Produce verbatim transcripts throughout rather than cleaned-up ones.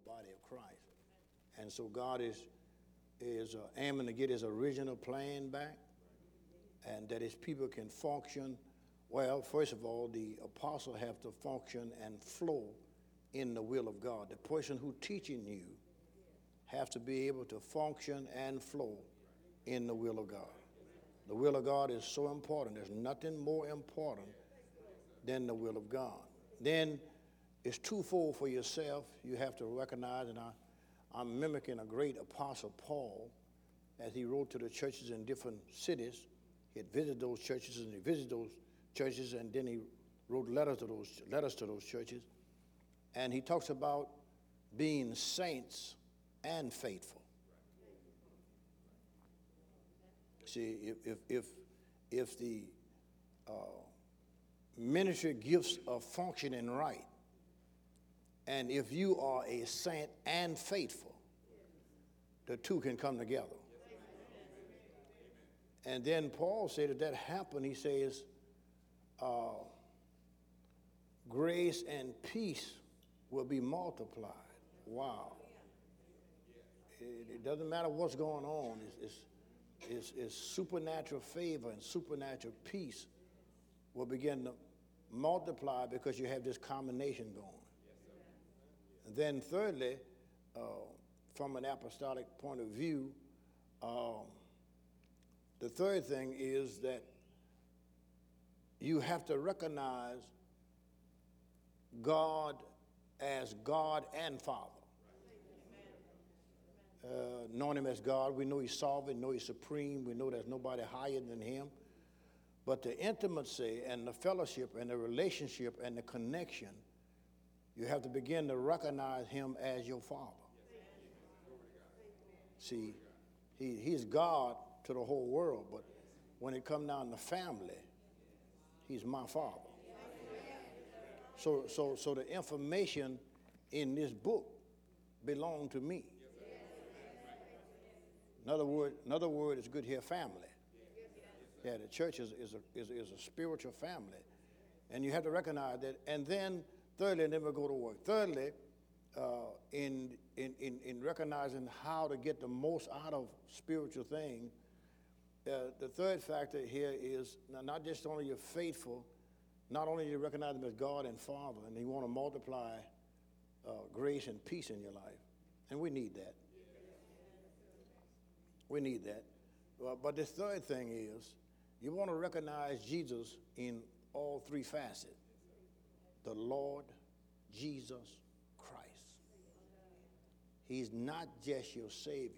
body of Christ. And so God is, is uh, aiming to get his original plan back, and that his people can function. Well, first of all, the apostle have to function and flow in the will of God. The person who teaching you have to be able to function and flow in the will of God. The will of God is so important. There's nothing more important than the will of God. Then it's twofold for yourself. You have to recognize, and I, I'm mimicking a great apostle, Paul, as he wrote to the churches in different cities. He had visited those churches, and he visited those churches, and then he wrote letters to those letters to those churches. And he talks about being saints and faithful. See, if if if, if the uh, ministry gifts are functioning right, and if you are a saint and faithful, the two can come together. And then Paul said, if that happened, he says, uh, grace and peace will be multiplied. Wow. It, it doesn't matter what's going on. It's, it's, it's, it's supernatural favor and supernatural peace will begin to multiply because you have this combination going. And then thirdly, uh, from an apostolic point of view, um, the third thing is that you have to recognize God as God and Father. Uh, knowing him as God, we know he's sovereign, know he's supreme, we know there's nobody higher than him. But the intimacy and the fellowship and the relationship and the connection, you have to begin to recognize him as your Father. See, he, he's God to the whole world, but when it comes down to family, he's my Father. So, so, so the information in this book belongs to me. Another word, another word is good here, family. Yeah, the church is, is, a, is, is a spiritual family, and you have to recognize that. And then, thirdly, and then we'll go to work. Thirdly, uh, in, in, in, in recognizing how to get the most out of spiritual things, uh, the third factor here is not just only you're faithful, not only do you recognize him as God and Father, and you want to multiply uh, grace and peace in your life, and we need that. We need that. Uh, but the third thing is you want to recognize Jesus in all three facets. The Lord Jesus Christ. He's not just your Savior.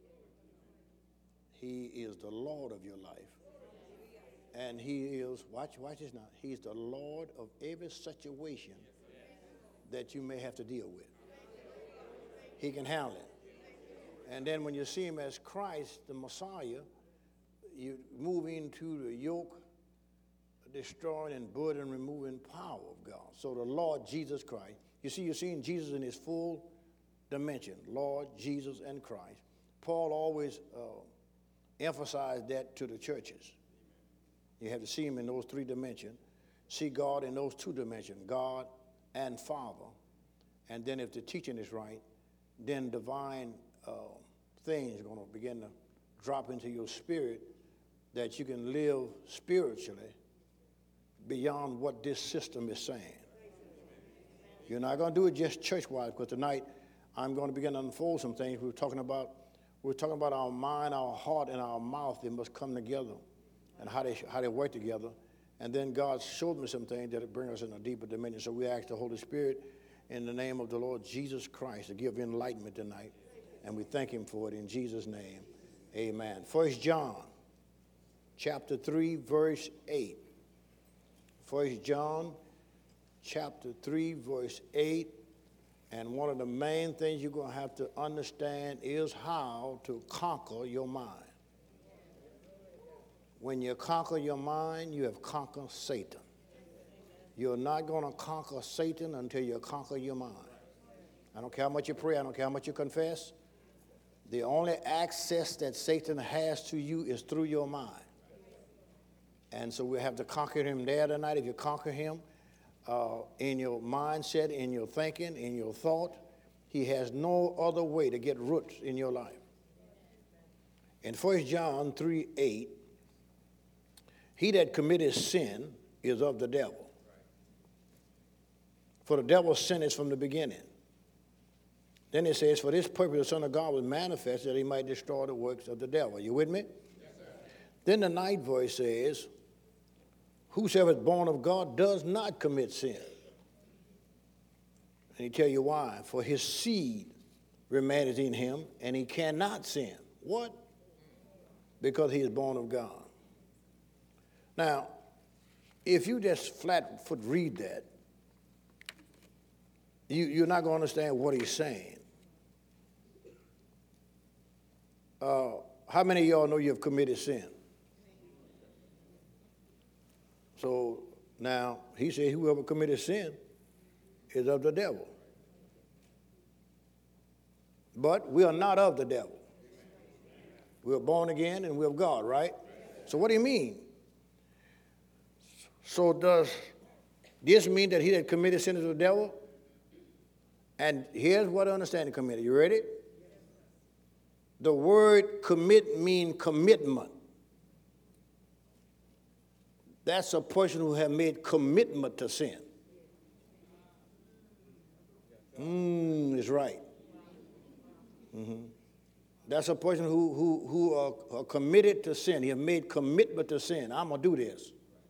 He is the Lord of your life. And he is, watch, watch this now, he's the Lord of every situation that you may have to deal with. He can handle it. And then when you see him as Christ, the Messiah, you move into the yoke, destroying and burden removing power of God. So the Lord Jesus Christ. You see, you're seeing Jesus in his full dimension, Lord Jesus and Christ. Paul always uh, emphasized that to the churches. You have to see him in those three dimensions. See God in those two dimensions, God and Father. And then if the teaching is right, then divine uh, things are going to begin to drop into your spirit that you can live spiritually beyond what this system is saying. You're not going to do it just church-wise, because tonight I'm going to begin to unfold some things. We're talking about, we're talking about our mind, our heart, and our mouth. They must come together, and how they how they work together. And then God showed me some things that it bring us in a deeper dimension. So we ask the Holy Spirit in the name of the Lord Jesus Christ to give enlightenment tonight, and we thank him for it in Jesus' name. Amen. First John chapter three, verse eight. First John chapter three, verse eight. And one of the main things you're going to have to understand is how to conquer your mind. When you conquer your mind, you have conquered Satan. You're not going to conquer Satan until you conquer your mind. I don't care how much you pray. I don't care how much you confess. The only access that Satan has to you is through your mind. And so we have to conquer him there tonight. If you conquer him uh, in your mindset, in your thinking, in your thought, He has no other way to get roots in your life. In First John three eight, he that committeth sin is of the devil. For the devil sinneth from the beginning. Then it says, for this purpose the Son of God was manifested that he might destroy the works of the devil. You with me? Yes, sir. Then the ninth verse says, whosoever is born of God does not commit sin. And he tell you why. For his seed remaineth in him, and he cannot sin. What? Because he is born of God. Now, if you just flat foot read that, you, you're not going to understand what he's saying. Uh, how many of y'all know you have committed sin? So now, he said whoever committed sin is of the devil. But we are not of the devil. We are born again and we're of God, right? So what do you mean? So does this mean that he that committed sin is of the devil? And here's what understanding committed. You ready? The word commit means commitment. That's a person who has made commitment to sin. Mm, is right. Mm-hmm. That's a person who who who are, are committed to sin. He has made commitment to sin. I'm gonna do this.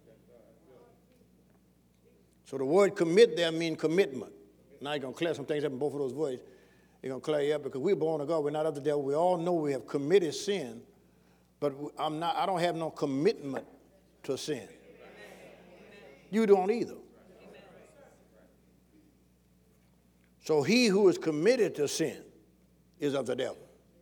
So the word commit there means commitment. Now you're gonna clear some things up in both of those words. You're gonna clear you up because we're born of God. We're not of the devil. We all know we have committed sin, but I'm not. I don't have no commitment to sin. You don't either. So he who is committed to sin is of the devil.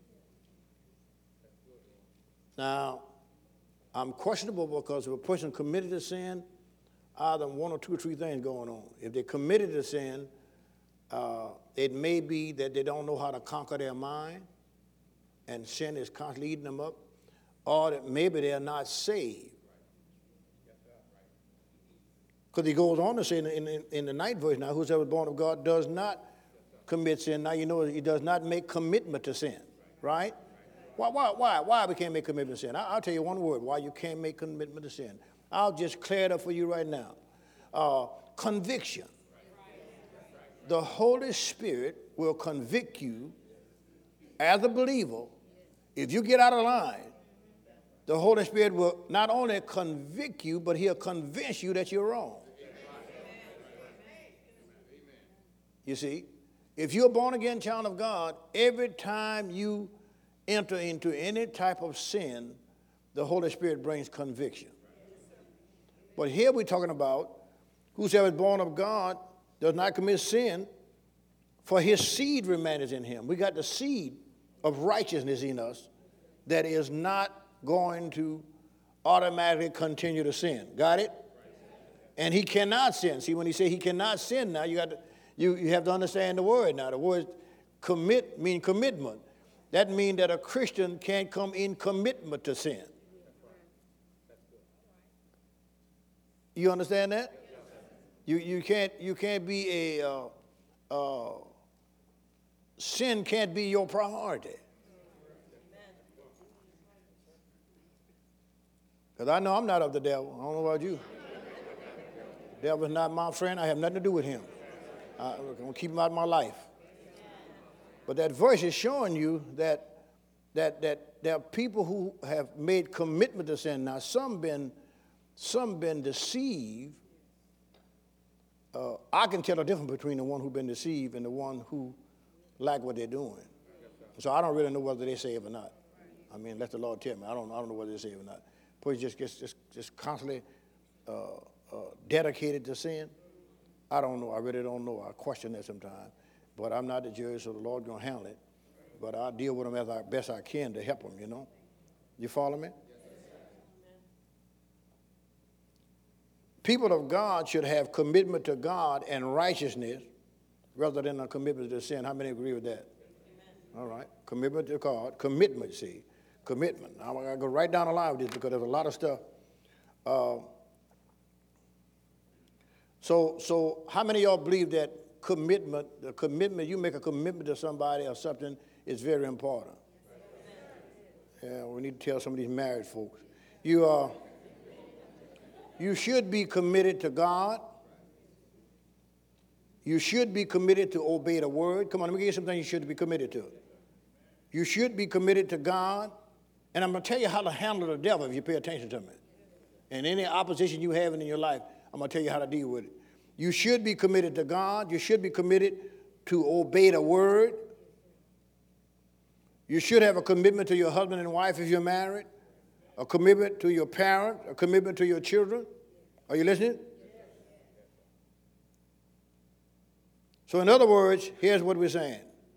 Now, I'm questionable because if a person committed to sin, either one or two or three things going on. If they committed to sin, uh, it may be that they don't know how to conquer their mind, and sin is constantly eating them up, or that maybe they're not saved. Because he goes on to say in, in, in the ninth verse now, whosoever is born of God does not commit sin. Now you know he does not make commitment to sin, right? Why, why, why, why we can't make commitment to sin? I'll tell you one word why you can't make commitment to sin. I'll just clear it up for you right now. Uh, conviction. The Holy Spirit will convict you as a believer. If you get out of line, the Holy Spirit will not only convict you, but he'll convince you that you're wrong. You see, if you're a born-again child of God, every time you enter into any type of sin, the Holy Spirit brings conviction. But here we're talking about whosoever is born of God does not commit sin, for his seed remaineth in him. We got the seed of righteousness in us that is not going to automatically continue to sin. Got it? And he cannot sin. See, when he say he cannot sin now, you got to, you, you have to understand the word now. The word commit means commitment. That means that a Christian can't come in commitment to sin. You understand that? You you can't you can't be a uh, uh, sin can't be your priority. Because I know I'm not of the devil. I don't know about you. The devil is not my friend. I have nothing to do with him. I, I'm gonna keep him out of my life. But that verse is showing you that that that there are people who have made commitment to sin. Now some been some been deceived. Uh, I can tell the difference between the one who's been deceived and the one who like what they're doing. So I don't really know whether they're saved or not. I mean, let the Lord tell me. I don't I don't know whether they're saved or not. But just just just just constantly uh, uh, dedicated to sin. I don't know. I really don't know. I question that sometimes. But I'm not the judge, so the Lord's going to handle it. But I'll deal with them as I, best I can to help them, you know. You follow me? People of God should have commitment to God and righteousness rather than a commitment to sin. How many agree with that? Amen. All right. Commitment to God. Commitment, see. Commitment. Now, I got to go right down the line with this because there's a lot of stuff. Uh, so, so how many of y'all believe that commitment, the commitment, you make a commitment to somebody or something is very important. Yeah, we need to tell some of these married folks. You are, you should be committed to God. You should be committed to obey the word. Come on, let me give you something you should be committed to. You should be committed to God. And I'm going to tell you how to handle the devil if you pay attention to me. And any opposition you have in your life, I'm going to tell you how to deal with it. You should be committed to God. You should be committed to obey the word. You should have a commitment to your husband and wife if you're married, a commitment to your parent, a commitment to your children. Are you listening? So in other words, here's what we're saying.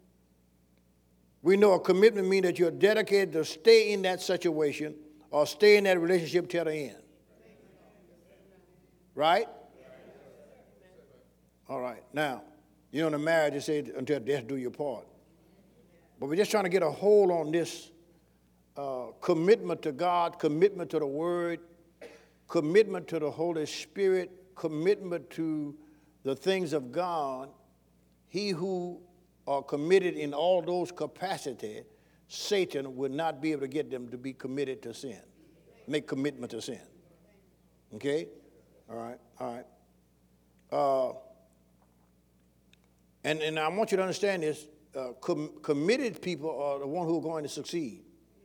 We know a commitment means that you're dedicated to stay in that situation or stay in that relationship till the end. Right? All right. Now, you know, in the marriage, they say until death do your part. But we're just trying to get a hold on this uh, commitment to God, commitment to the Word, commitment to the Holy Spirit, commitment to the things of God. He who are committed in all those capacities, Satan would not be able to get them to be committed to sin, make commitment to sin. Okay? All right, all right. Uh, and, and I want you to understand this. Uh, com- committed people are the ones who are going to succeed.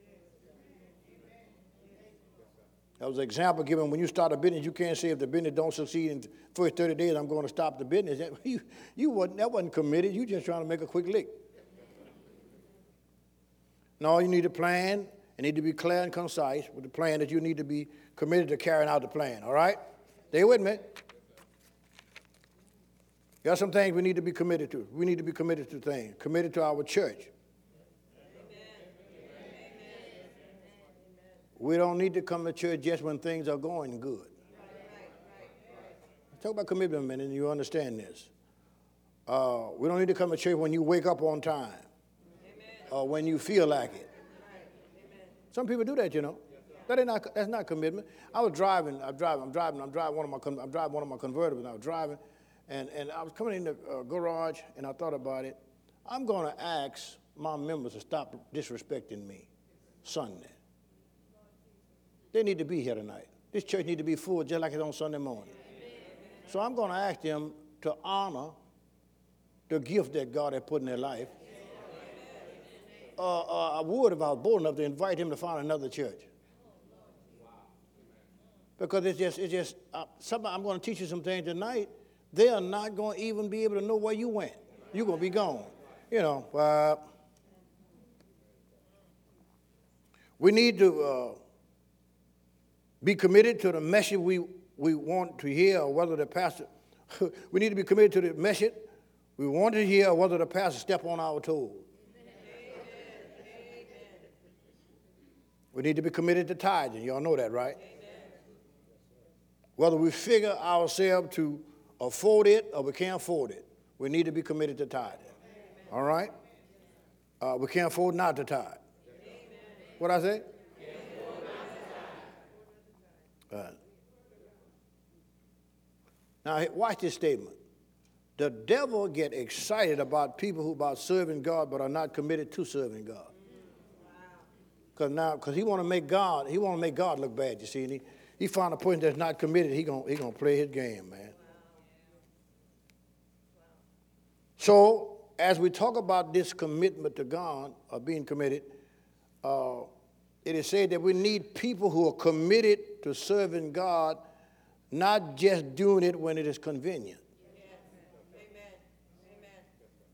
That was an example given when you start a business. You can't say if the business don't succeed in the first thirty days, I'm going to stop the business. You, you wasn't, that wasn't committed. You just trying to make a quick lick. No, you need a plan. It need to be clear and concise with the plan that you need to be committed to carrying out the plan, all right? Stay with me. There are some things we need to be committed to. We need to be committed to things. Committed to our church. We don't need to come to church just when things are going good. Talk about commitment a minute and you understand this. Uh, we don't need to come to church when you wake up on time or when you feel like it. Some people do that, you know. That ain't not, that's not commitment. I was driving, I'm driving, I'm driving, I'm driving one of my, I'm driving one of my convertibles, and I was driving, and, and I was coming in the uh, garage, and I thought about it. I'm going to ask my members to stop disrespecting me Sunday. They need to be here tonight. This church need to be full just like it's on Sunday morning. So I'm going to ask them to honor the gift that God has put in their life. Uh, uh, I would, if I was bold enough, to invite him to find another church. Because it's just, it's just, uh, somebody, I'm going to teach you some things tonight. They are not going to even be able to know where you went. You're going to be gone. You know, uh, we need to uh, be committed to the message we, we want to hear, or whether the pastor, we need to be committed to the message we want to hear, or whether the pastor step on our toes. We need to be committed to tithing. Y'all know that, right? Whether we figure ourselves to afford it or we can't afford it, we need to be committed to tithing. All right? Uh, we can't afford not to tithe. What I say? Uh, now, watch this statement. The devil get excited about people who about serving God but are not committed to serving God. Because now, because he want to make God, he want to make God look bad. You see, and he, he found a person that's not committed. He gonna he gonna play his game, man. So, as we talk about this commitment to God or being committed, uh, it is said that we need people who are committed to serving God, not just doing it when it is convenient. Amen. Amen.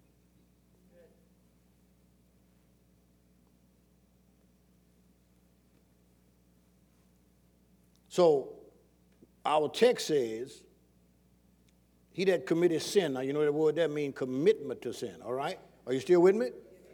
So, our text says, he that committed sin. Now, you know the word that means commitment to sin, all right? Are you still with me?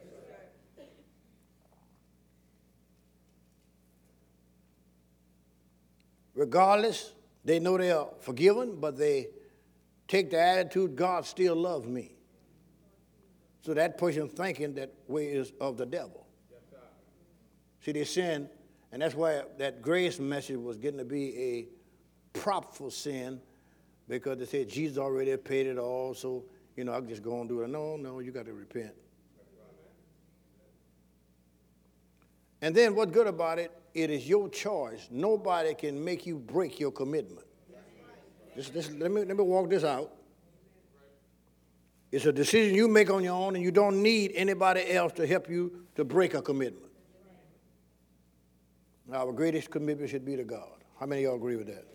Regardless, they know they are forgiven, but they take the attitude, God still loves me. So that person thinking that way is of the devil. See, they sin, and that's why that grace message was getting to be a prop for sin, because they said Jesus already paid it all, so you know, I can just go on and do it. No, no, you got to repent. And then what's good about it, it is your choice. Nobody can make you break your commitment. Just, just, let me, let me walk this out. It's a decision you make on your own, and you don't need anybody else to help you to break a commitment. Our greatest commitment should be to God. How many of y'all agree with that?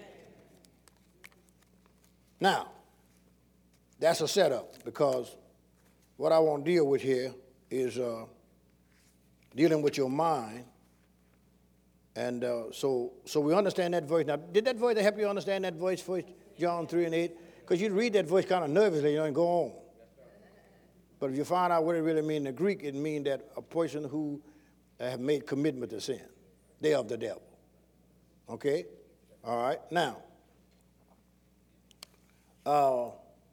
Now, that's a setup, because what I want to deal with here is uh, dealing with your mind. And uh, so so we understand that voice. Now, did that voice help you understand that voice, First John three and eight? Because you read that voice kind of nervously, you know, and go on. But if you find out what it really means in the Greek, it means that a person who have made commitment to sin, they of the devil. Okay? All right. Now, uh,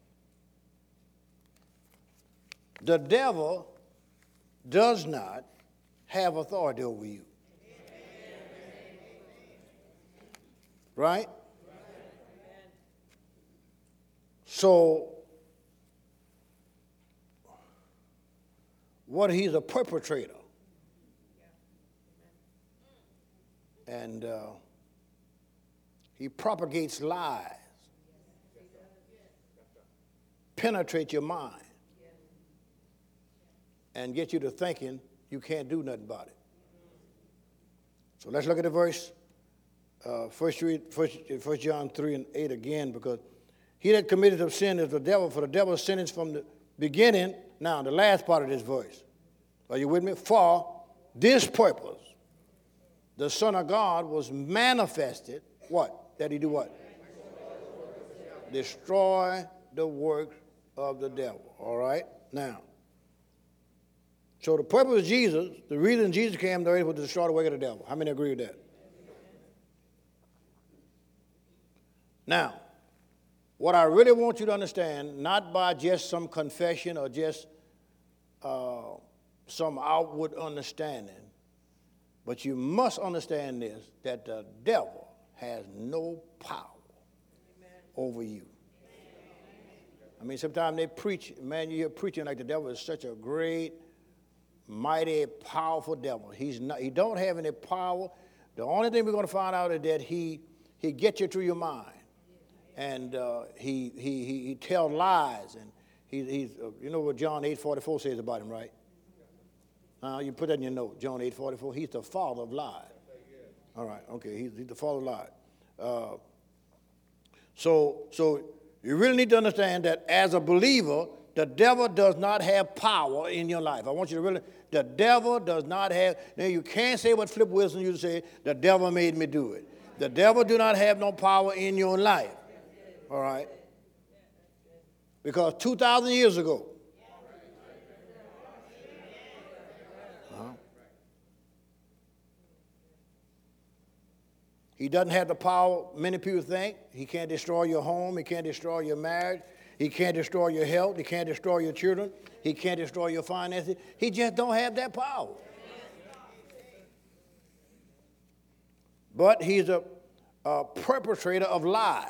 the devil does not have authority over you. Right? So, what he's a perpetrator. And uh, he propagates lies, penetrate your mind, and get you to thinking you can't do nothing about it. So let's look at the verse. Uh, first, read, first, first John three and eight again, because he that committed of sin is the devil, for the devil is sentenced from the beginning. Now, the last part of this verse. Are you with me? For this purpose, the Son of God was manifested, what? That he do what? Destroy the works of the devil. All right? Now, so the purpose of Jesus, the reason Jesus came to earth was to destroy the work of the devil. How many agree with that? Now, what I really want you to understand, not by just some confession or just uh, some outward understanding, but you must understand this, that the devil has no power Amen. Over you. I mean, sometimes they preach, man, you hear preaching like the devil is such a great, mighty, powerful devil. He's not, he don't have any power. The only thing we're going to find out is that he, he gets you through your mind. And uh, he, he, he, he tells lies. And he, he's, uh, you know what John eight forty-four says about him, right? Uh, you put that in your note, John eight forty-four. He's the father of lies. All right, okay, he's, he's the father of lies. Uh, so, so you really need to understand that as a believer, the devil does not have power in your life. I want you to really, the devil does not have, now you can't say what Flip Wilson used to say, the devil made me do it. The devil do not have no power in your life. All right? Because two thousand years ago, uh-huh, he doesn't have the power many people think. He can't destroy your home. He can't destroy your marriage. He can't destroy your health. He can't destroy your children. He can't destroy your finances. He just don't have that power. But he's a, a perpetrator of lies.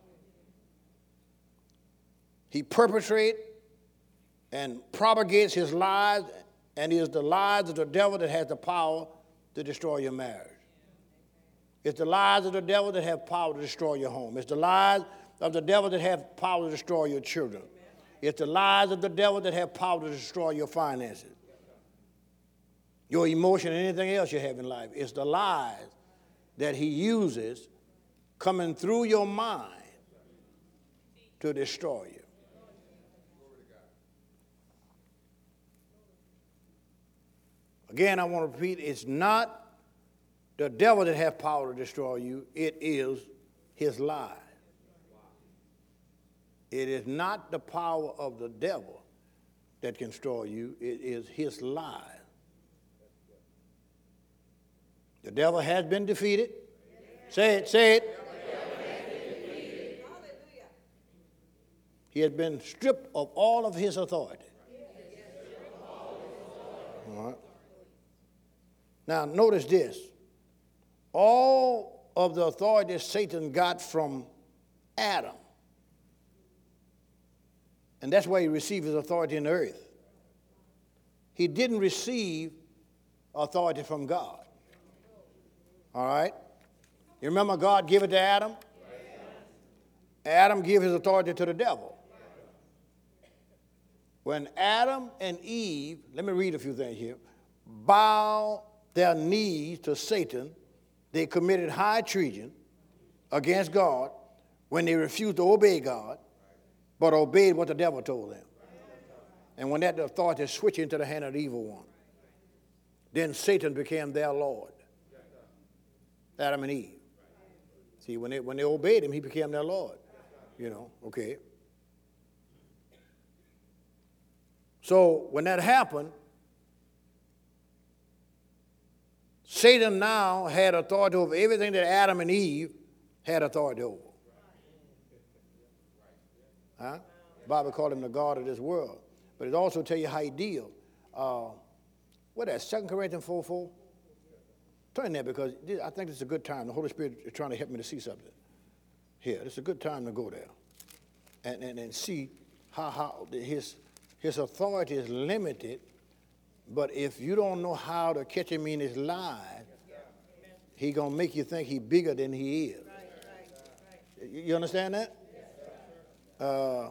He perpetrates and propagates his lies, and it is the lies of the devil that has the power to destroy your marriage. It's the lies of the devil that have power to destroy your home. It's the lies of the devil that have power to destroy your children. It's the lies of the devil that have power to destroy your finances, your emotion, and anything else you have in life. It's the lies that he uses coming through your mind to destroy you. Again, I want to repeat, it's not the devil that has power to destroy you. It is his lies. It is not the power of the devil that can destroy you. It is his lies. The devil has been defeated. Say it, say it. He has been stripped of all of his authority. All right. Now, notice this. All of the authority Satan got from Adam And that's why he received his authority in the earth. He didn't receive authority from God. All right? You remember God gave it to Adam? Adam gave his authority to the devil. When Adam and Eve, let me read a few things here, bowed their knees to Satan, they committed high treason against God when they refused to obey God, but obeyed what the devil told them. And when that authority switched into the hand of the evil one, then Satan became their Lord. Adam and Eve. See, when they, when they obeyed him, he became their Lord. You know, okay. So when that happened, Satan now had authority over everything that Adam and Eve had authority over. Huh? The Bible called him the God of this world. But it also tell you how he deals. Uh, what is that, Second Corinthians four four? Turn there because this, I think this is a good time. The Holy Spirit is trying to help me to see something here. It's a good time to go there and, and, and see how, how his, his authority is limited. But if you don't know how to catch him in his lies, he's going to make you think he's bigger than he is. You understand that? Uh,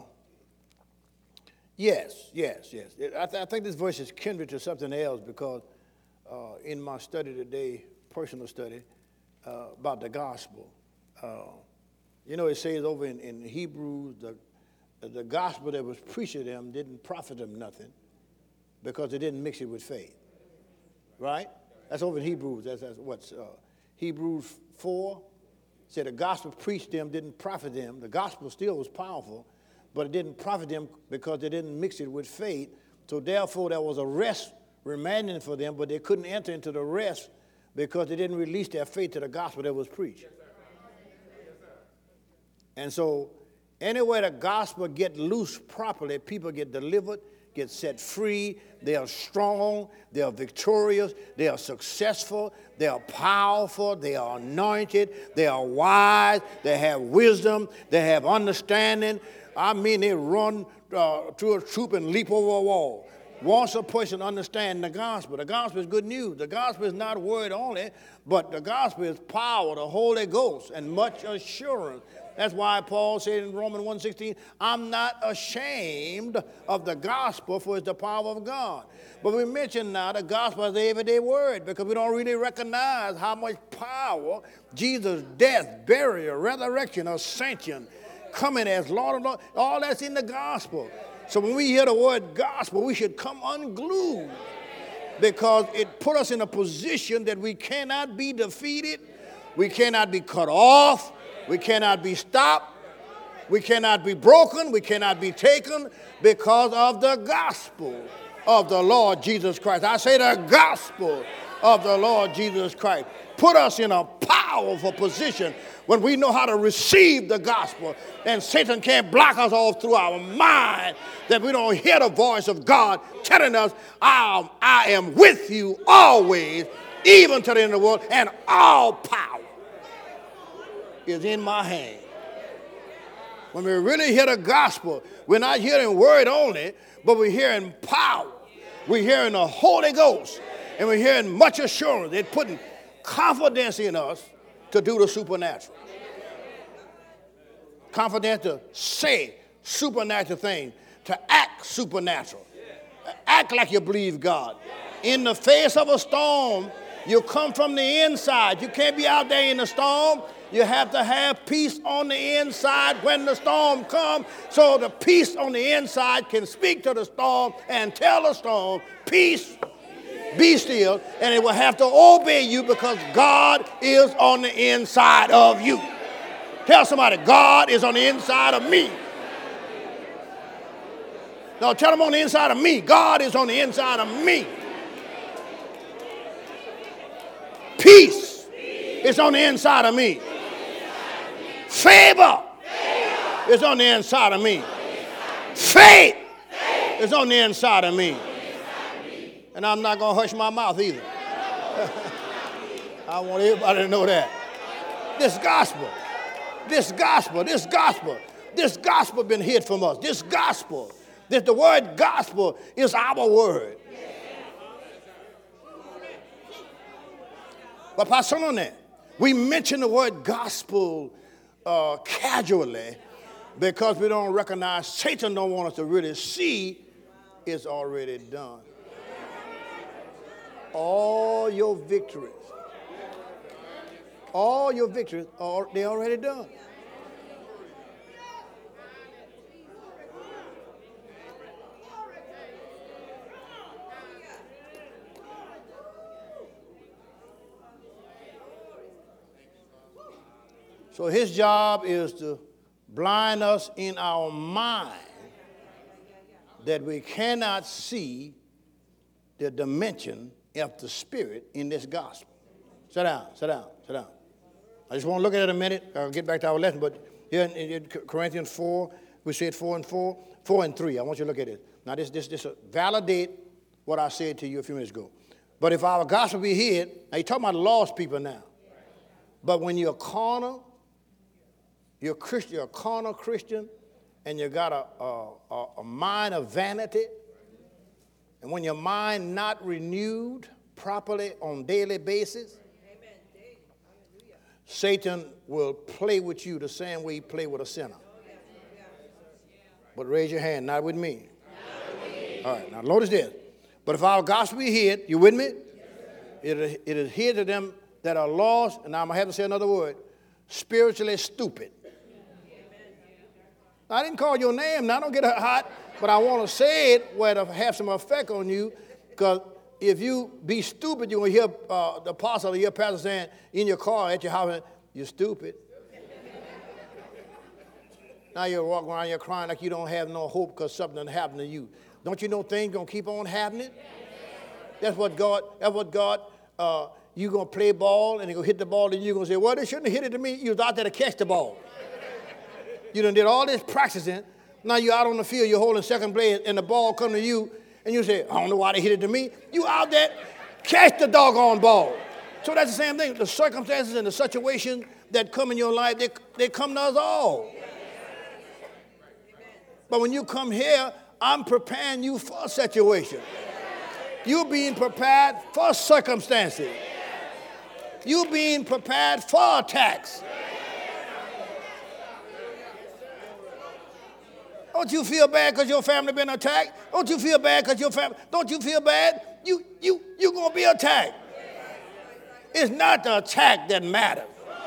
yes, yes, yes. I, th- I think this verse is kindred to something else because uh, in my study today, personal study, uh, about the gospel, uh, you know, it says over in, in Hebrews, the, the gospel that was preached to them didn't profit them nothing because they didn't mix it with faith. Right? That's over in Hebrews. That's, that's what's uh, Hebrews four. Said the gospel preached them didn't profit them. The gospel still was powerful, but it didn't profit them because they didn't mix it with faith. So therefore, there was a rest remaining for them, but they couldn't enter into the rest because they didn't release their faith to the gospel that was preached. And so anywhere the gospel get loose properly, people get delivered, get set free, they are strong, they are victorious, they are successful, they are powerful, they are anointed, they are wise, they have wisdom, they have understanding. I mean, they run uh, through a troop and leap over a wall. Once a person understands the gospel, the gospel is good news. The gospel is not word only, but the gospel is power, the Holy Ghost, and much assurance. That's why Paul said in Romans one sixteen, I'm not ashamed of the gospel, for it's the power of God. But we mentioned now the gospel is the everyday word because we don't really recognize how much power Jesus' death, burial, resurrection, ascension, coming as Lord of Lords, all that's in the gospel. So when we hear the word gospel, we should come unglued because it put us in a position that we cannot be defeated, we cannot be cut off, we cannot be stopped, we cannot be broken, we cannot be taken because of the gospel of the Lord Jesus Christ. I say the gospel of the Lord Jesus Christ. Put us in a powerful position when we know how to receive the gospel, and Satan can't block us off through our mind that we don't hear the voice of God telling us, I, I am with you always, even to the end of the world, and all power is in my hand. When we really hear the gospel, we're not hearing word only, but we're hearing power. We're hearing the Holy Ghost, and we're hearing much assurance. They're putting confidence in us to do the supernatural. Confidence to say supernatural things, to act supernatural. Act like you believe God. In the face of a storm, you come from the inside. You can't be out there in the storm. You have to have peace on the inside when the storm comes, so the peace on the inside can speak to the storm and tell the storm, peace, be still, and it will have to obey you because God is on the inside of you. Tell somebody, God is on the inside of me. No, tell them on the inside of me. God is on the inside of me. Peace is on the inside of me. Favor is on the inside of me. Faith is on the inside of me. And I'm not going to hush my mouth either. I want everybody to know that. This gospel, this gospel, this gospel, this gospel been hid from us. This gospel That the word gospel is our word. But Pastor Sonone, we mention the word gospel uh, casually because we don't recognize Satan don't want us to really see it's already done. All your victories, all your victories, are they already done. So his job is to blind us in our mind that we cannot see the dimension of the Spirit in this gospel. Sit down, sit down, sit down. I just want to look at it a minute. I'll get back to our lesson, but here in, in Corinthians four, we said four and four, four and three. I want you to look at it. Now this, this, this, uh, validate what I said to you a few minutes ago. But if our gospel be hid, now you're talking about lost people now. But when you're carnal, you're a Christian, you're a carnal Christian, and you got a, a, a mind of vanity, and when your mind not renewed properly on daily basis, amen. Satan will play with you the same way he play with a sinner. But raise your hand, not with me. Not with me. All right, now notice this. But if our gospel be hid, you with me? Yes, it, it is hid to them that are lost, and now I'm going to have to say another word, spiritually stupid. I didn't call your name. Now, don't get hot, but I want to say it where it'll have some effect on you, because if you be stupid, you're going to hear uh, the apostle or your pastor saying in your car at your house, you're stupid. Now you're walking around, you're crying like you don't have no hope because something happened to you. Don't you know things going to keep on happening? That's what God, that's what God, uh, you're going to play ball, and they're going to hit the ball, and you're going to say, well, they shouldn't have hit it to me. You was out there to catch the ball. You done did all this practicing. Now you're out on the field, you're holding second base, and the ball come to you, and you say, I don't know why they hit it to me. You out there, catch the doggone ball. So that's the same thing. The circumstances and the situation that come in your life, they, they come to us all. But when you come here, I'm preparing you for a situation. You're being prepared for circumstances. You're being prepared for attacks. Don't you feel bad because your family been attacked? Don't you feel bad because your family, don't you feel bad? You, you, you're going to be attacked. It's not the attack that matters.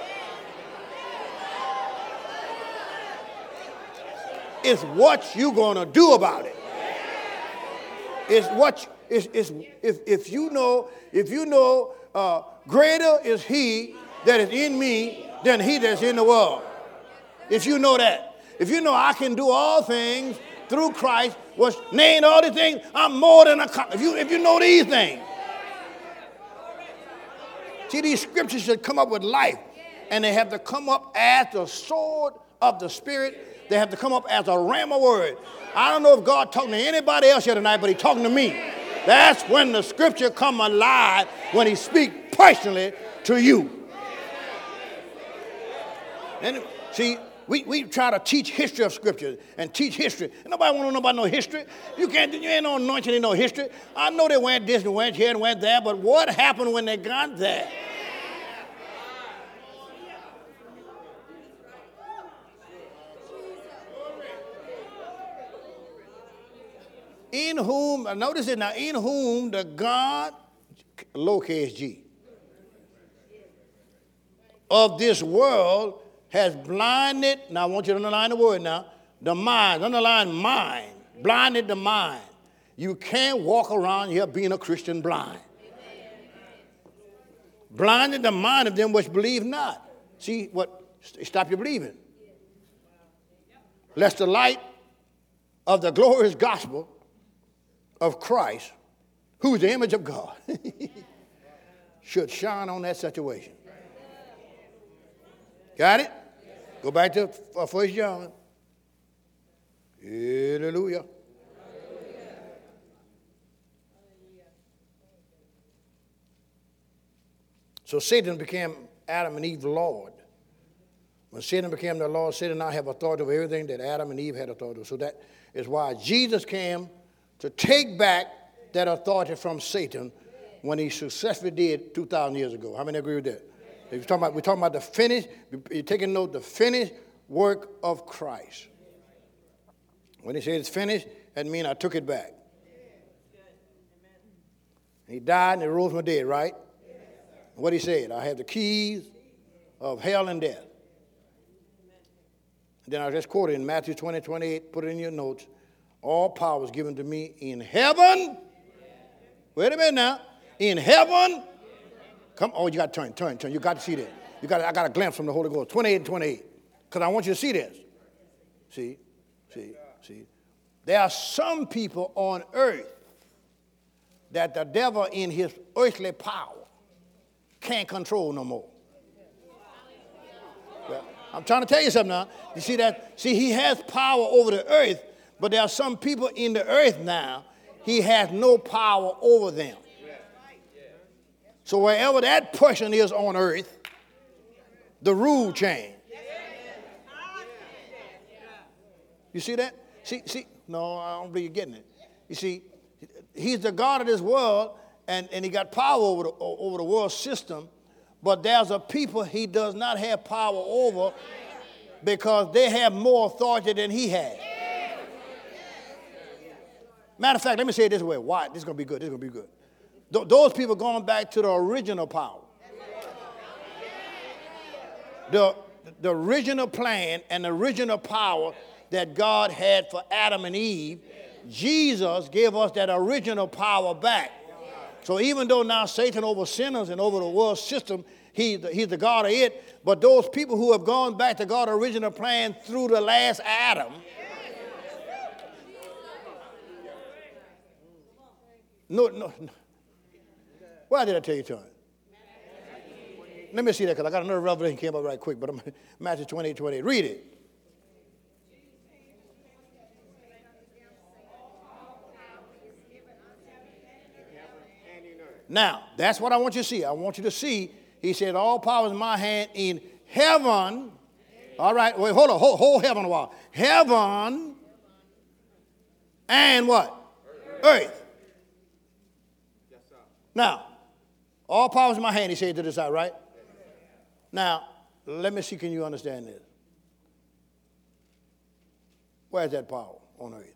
It's what you're going to do about it. It's what, it's, it's, if, if you know, if you know uh, greater is he that is in me than he that's in the world. If you know that. If you know I can do all things through Christ, which name all these things, I'm more than a conqueror. If you, if you know these things. See, these scriptures should come up with life, and they have to come up as the sword of the Spirit. They have to come up as a rhema word. I don't know if God talking to anybody else here tonight, but he's talking to me. That's when the scripture come alive, when he speaks personally to you. And see, We, we try to teach history of Scripture and teach history. And nobody want to know about no history. You can't, you ain't no anointing in no history. I know they went this and went here and went there, but what happened when they got there? In whom, notice it now, in whom the God, lowercase g, of this world has blinded, now I want you to underline the word now, the mind, underline mind, blinded the mind. You can't walk around here being a Christian blind. Blinded the mind of them which believe not. See what, stop your believing. Lest the light of the glorious gospel of Christ, who is the image of God, should shine on that situation. Got it? Go back to First John. Hallelujah. So Satan became Adam and Eve's Lord When Satan became the Lord, Satan now have authority over everything that Adam and Eve had authority over. So that is why Jesus came to take back that authority from Satan when he successfully did two thousand years ago. How many agree with that? If you're talking about, we're talking about the finished, you're taking note, the finished work of Christ. When he said it's finished, that means I took it back. He died and he rose from the dead, right? What he said, I have the keys of hell and death. And then I just quoted in Matthew twenty, twenty-eight, put it in your notes. All power is given to me in heaven. Wait a minute now. In heaven. Come, oh, you got to turn, turn, turn. You got to see this. You got. I got a glimpse from the Holy Ghost. twenty-eight and twenty-eight. Because I want you to see this. See, see, see. There are some people on earth that the devil in his earthly power can't control no more. Well, I'm trying to tell you something now. You see that? See, he has power over the earth, but there are some people in the earth now, he has no power over them. So wherever that person is on earth, the rule change. You see that? See, see, no, I don't believe you're getting it. You see, he's the God of this world, and, and he got power over the, over the world system, but there's a people he does not have power over because they have more authority than he has. Matter of fact, let me say it this way. Why? This is going to be good. This is going to be good. Th- those people going back to the original power. The, the original plan and the original power that God had for Adam and Eve, Jesus gave us that original power back. So even though now Satan over sinners and over the world system, he, he's the God of it, but those people who have gone back to God's original plan through the last Adam, no, no, no. Why did I tell you to turn? Let me see that because I got another revelation came up right quick, but I'm Matthew twenty-eight, twenty-eight. Read it. Now, that's what I want you to see. I want you to see, he said, all power is in my hand in heaven. All right, wait, hold on, hold, hold heaven a while. Heaven and what? Earth. Earth. Yes, sir. Now, all power is in my hand, he said to the side, right? Now, let me see, can you understand this? Where's that power on earth?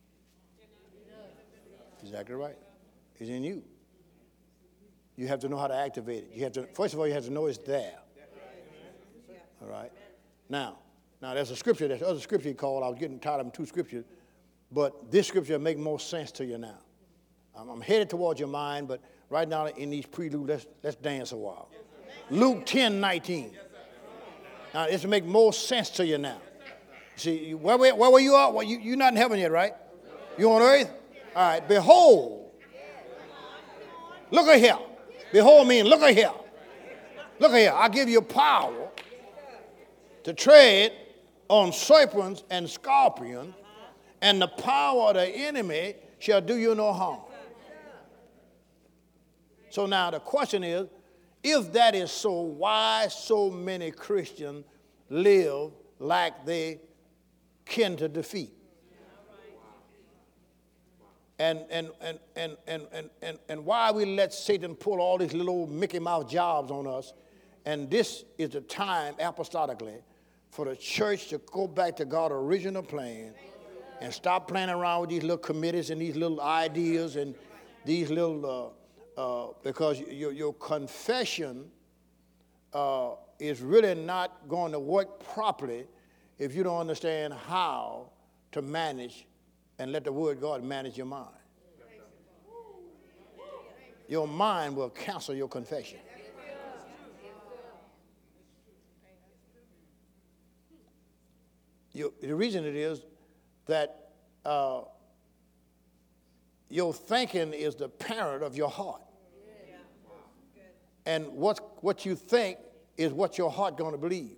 Exactly right. It's in you. You have to know how to activate it. You have to, first of all, you have to know it's there. All right? Now, now there's a scripture, there's other scripture he called. I was getting tired of them two scriptures, but this scripture will make more sense to you now. I'm, I'm headed towards your mind, but right now in these preludes, let's, let's dance a while. Luke ten, nineteen. Now, this will make more sense to you now. See, where, where, where were you at? Well, you, you're not in heaven yet, right? You on earth? All right, behold. Look at here. Behold means look at here. Look at here. I give you power to tread on serpents and scorpions, and the power of the enemy shall do you no harm. So now the question is, if that is so, why so many Christians live like they kin to defeat? And, and, and, and, and, and, and, and why we let Satan pull all these little old Mickey Mouse jobs on us. And this is the time, apostolically, for the church to go back to God's original plan and stop playing around with these little committees and these little ideas and these little, uh, uh, because your, your confession uh, is really not going to work properly if you don't understand how to manage and let the word of God manage your mind. Your mind will cancel your confession. You, the reason it is that uh, your thinking is the parent of your heart. And what, what you think is what your heart going to believe.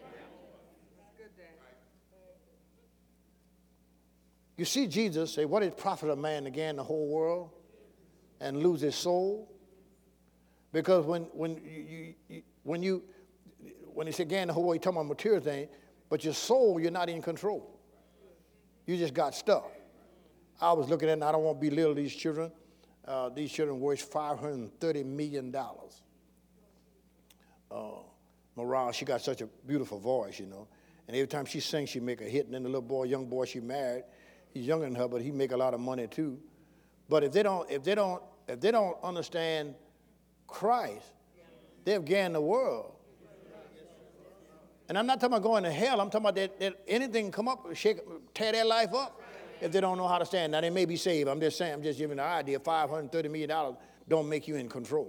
You see Jesus say, what is it profit a man to gain the whole world and lose his soul? Because when, when, you, you, when, you, when he said gain the whole world, he's talking about material things, but your soul, you're not in control. You just got stuff. I was looking at it, and I don't want to belittle these children. Uh, these children worth five hundred thirty million dollars. Uh, Mariah, she got such a beautiful voice, you know. And every time she sings, she make a hit. And then the little boy, young boy she married, he's younger than her, but he make a lot of money too. But if they don't, if they don't, if they don't understand Christ, they've gained the world. And I'm not talking about going to hell. I'm talking about that, that anything come up, shake, tear their life up if they don't know how to stand. Now, they may be saved. I'm just saying, I'm just giving the idea. five hundred thirty million dollars don't make you in control.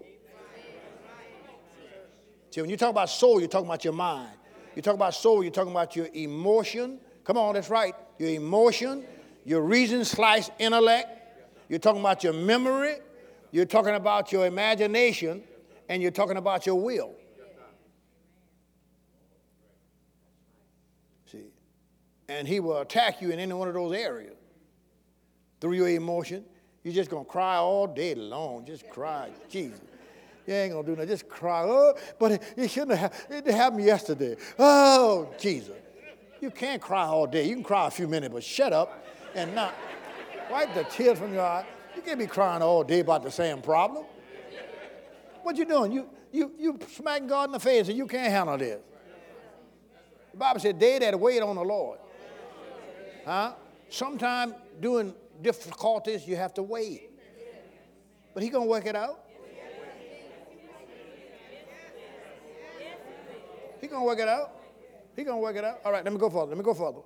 See, when you talk about soul, you're talking about your mind. You talk about soul, you're talking about your emotion. Come on, that's right. Your emotion, your reason slash intellect. You're talking about your memory. You're talking about your imagination. And you're talking about your will. See, and he will attack you in any one of those areas through your emotion. You're just going to cry all day long. Just cry. Jesus. You ain't going to do nothing. Just cry. Oh, but it, it shouldn't have happened. It happened yesterday. Oh, Jesus. You can't cry all day. You can cry a few minutes, but shut up and not wipe the tears from your eye. You can't be crying all day about the same problem. What you doing? You, you, you smacking God in the face and you can't handle this. The Bible said, they that wait on the Lord. Huh? Sometimes during difficulties, you have to wait. But he going to work it out. He going to work it out. He going to work it out. All right, let me go further. Let me go further.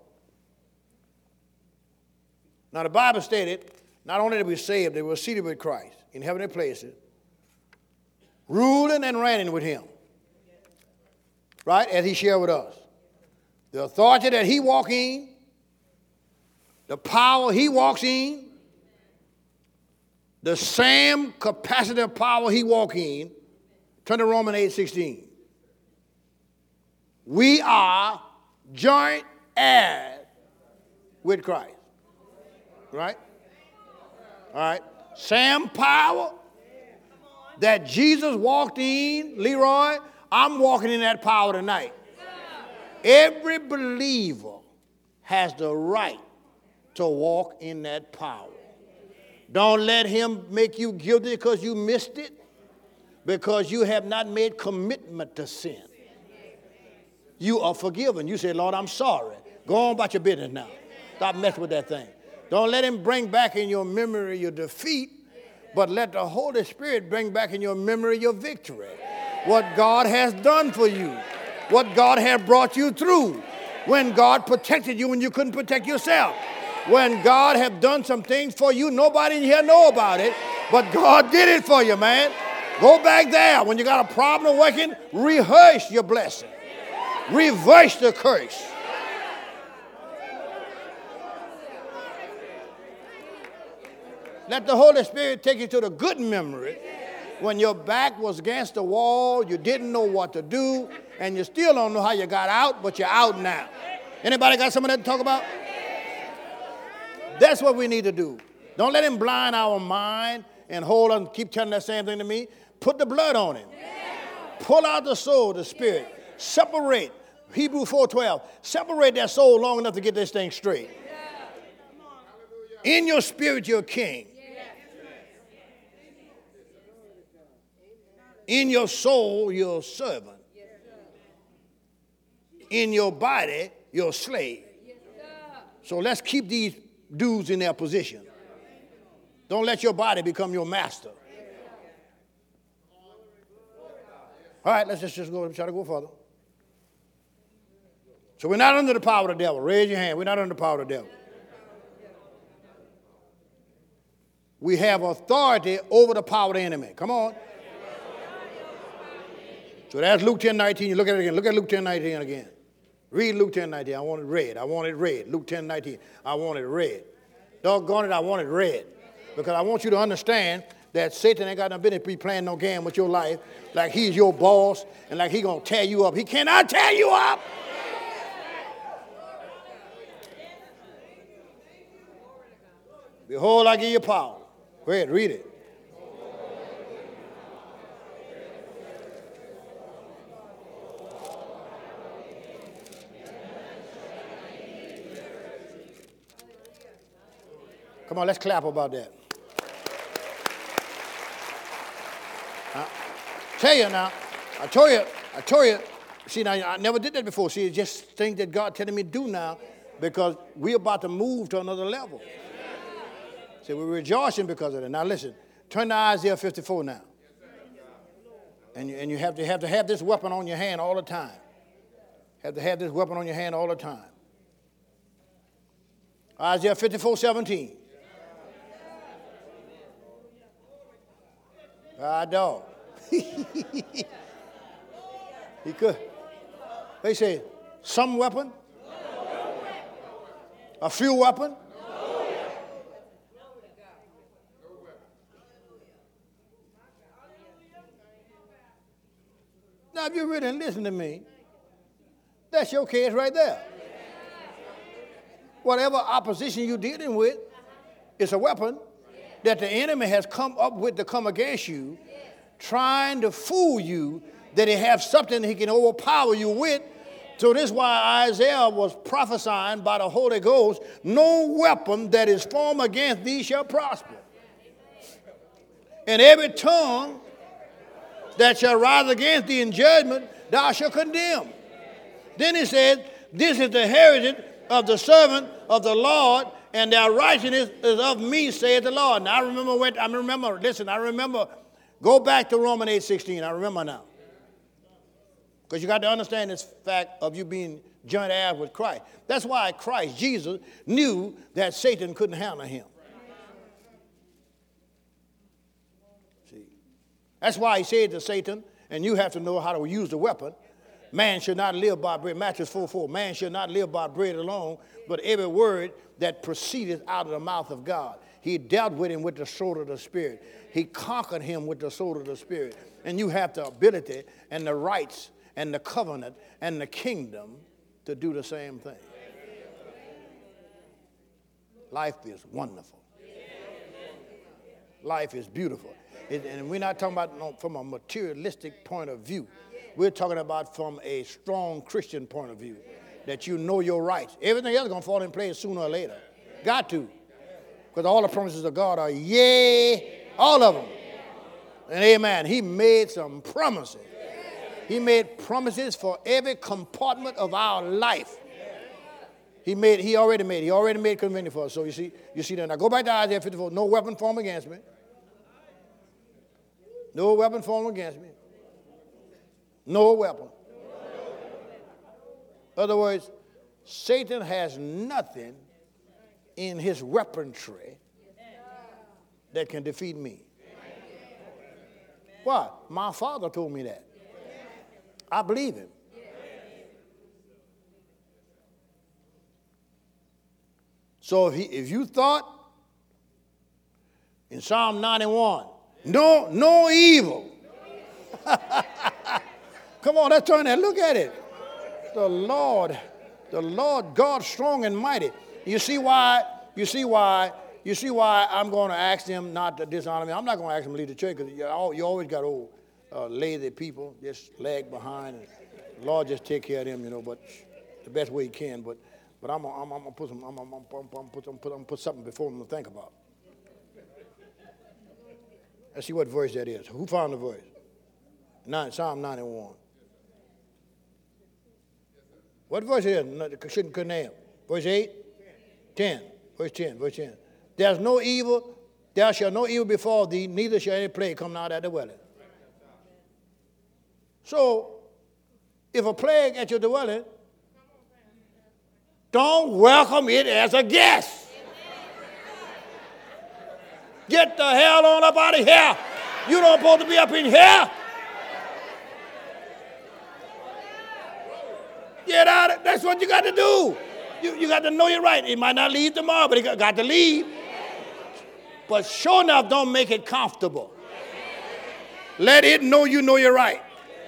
Now, the Bible stated, not only did we saved, they were seated with Christ in heavenly places, ruling and reigning with him. Right, as he shared with us. The authority that he walks in, the power he walks in, the same capacity of power he walks in. Turn to Romans eight sixteen. We are joint heirs with Christ. Right? All right. Same power that Jesus walked in, Leroy, I'm walking in that power tonight. Every believer has the right to walk in that power. Don't let him make you guilty because you missed it, because you have not made commitment to sin. You are forgiven. You say, Lord, I'm sorry. Go on about your business now. Stop messing with that thing. Don't let him bring back in your memory your defeat, but let the Holy Spirit bring back in your memory your victory. What God has done for you. What God has brought you through. When God protected you when you couldn't protect yourself. When God have done some things for you, nobody in here know about it, but God did it for you, man. Go back there. When you got a problem working, rehearse your blessing. Reverse the curse. Let the Holy Spirit take you to the good memory when your back was against the wall, you didn't know what to do, and you still don't know how you got out, but you're out now. Anybody got some of that to talk about? That's what we need to do. Don't let him blind our mind and hold on, keep telling that same thing to me. Put the blood on him. Pull out the soul, the spirit. Separate. Hebrews four twelve. Separate that soul long enough to get this thing straight. In your spirit, you're a king. In your soul, you're a servant. In your body, you're a slave. So let's keep these dudes in their position. Don't let your body become your master. All right, let's just, just go try to go further. So we're not under the power of the devil. Raise your hand. We're not under the power of the devil. We have authority over the power of the enemy. Come on. So that's Luke ten nineteen. You look at it again. Look at Luke ten nineteen again. Read Luke ten nineteen. I want it read. I want it read. Luke ten nineteen. I want it read. Doggone it, I want it read. Because I want you to understand that Satan ain't got no business be playing no game with your life like he's your boss and like he's going to tear you up. He cannot tear you up. Behold, I give you power. Go ahead, read it. Come on, let's clap about that. Now, tell you now, I told you, I told you, see, now, I never did that before. See, it's just things that God telling me to do now because we're about to move to another level. See, we're rejoicing because of that. Now, listen, turn to Isaiah fifty-four now. And you, and you have to have to have this weapon on your hand all the time. Have to have this weapon on your hand all the time. Isaiah fifty-four seventeen. Ah, dog. He could. They say, some weapon? A few weapon? Now, if you really listen to me, that's your case right there. Whatever opposition you're dealing with, it's a weapon that the enemy has come up with to come against you, trying to fool you that he has something he can overpower you with. So this is why Isaiah was prophesying by the Holy Ghost, no weapon that is formed against thee shall prosper. And every tongue that shall rise against thee in judgment, thou shalt condemn. Then he said, this is the heritage of the servant of the Lord, and their righteousness is of me, saith the Lord. Now I remember, when, I remember, listen, I remember, go back to Romans eight sixteen, I remember now. Because you got to understand this fact of you being joint heirs with Christ. That's why Christ, Jesus, knew that Satan couldn't handle him. See, that's why he said to Satan, and you have to know how to use the weapon, man should not live by bread. Matthew four four, man should not live by bread alone, but every word that proceedeth out of the mouth of God. He dealt with him with the sword of the Spirit. He conquered him with the sword of the Spirit. And you have the ability and the rights and the covenant and the kingdom to do the same thing. Life is wonderful. Life is beautiful. It, and we're not talking about no, from a materialistic point of view. We're talking about from a strong Christian point of view, that you know your rights. Everything else is going to fall in place sooner or later. Got to. Because all the promises of God are yea, all of them. And amen. He made some promises. He made promises for every compartment of our life. He made, he already made, he already made convenient for us. So you see, you see that. Now go back to Isaiah fifty-four. No weapon formed against me. No weapon formed against me. No weapon. In other words, Satan has nothing in his weaponry that can defeat me. Why? My father told me that. I believe him. So if, he, if you thought in Psalm ninety-one, no, no evil. Come on, let's turn and look at it. The Lord, the Lord God strong and mighty. You see why, you see why, you see why I'm going to ask them not to dishonor me. I'm not going to ask them to leave the church because you, you always got old uh, lazy people just lag behind. And the Lord just take care of them, you know, but the best way he can. But but I'm I'm, I'm gonna put some I'm I'm, I'm, I'm, put, I'm, put, I'm put something before them to think about. Let's see what verse that is. Who found the verse? Nine, Psalm ninety-one. What verse is it? Shouldn't could name. Verse eight? ten. Verse ten. Verse ten. There's no evil, there shall no evil befall thee, neither shall any plague come out at the dwelling. So, if a plague at your dwelling, don't welcome it as a guest. Get the hell on up out of here. You don't supposed to be up in here. Get out of, that's what you got to do. You, you got to know you're right. It might not leave tomorrow, but it got, got to leave. But sure enough, don't make it comfortable. Let it know you know you're right.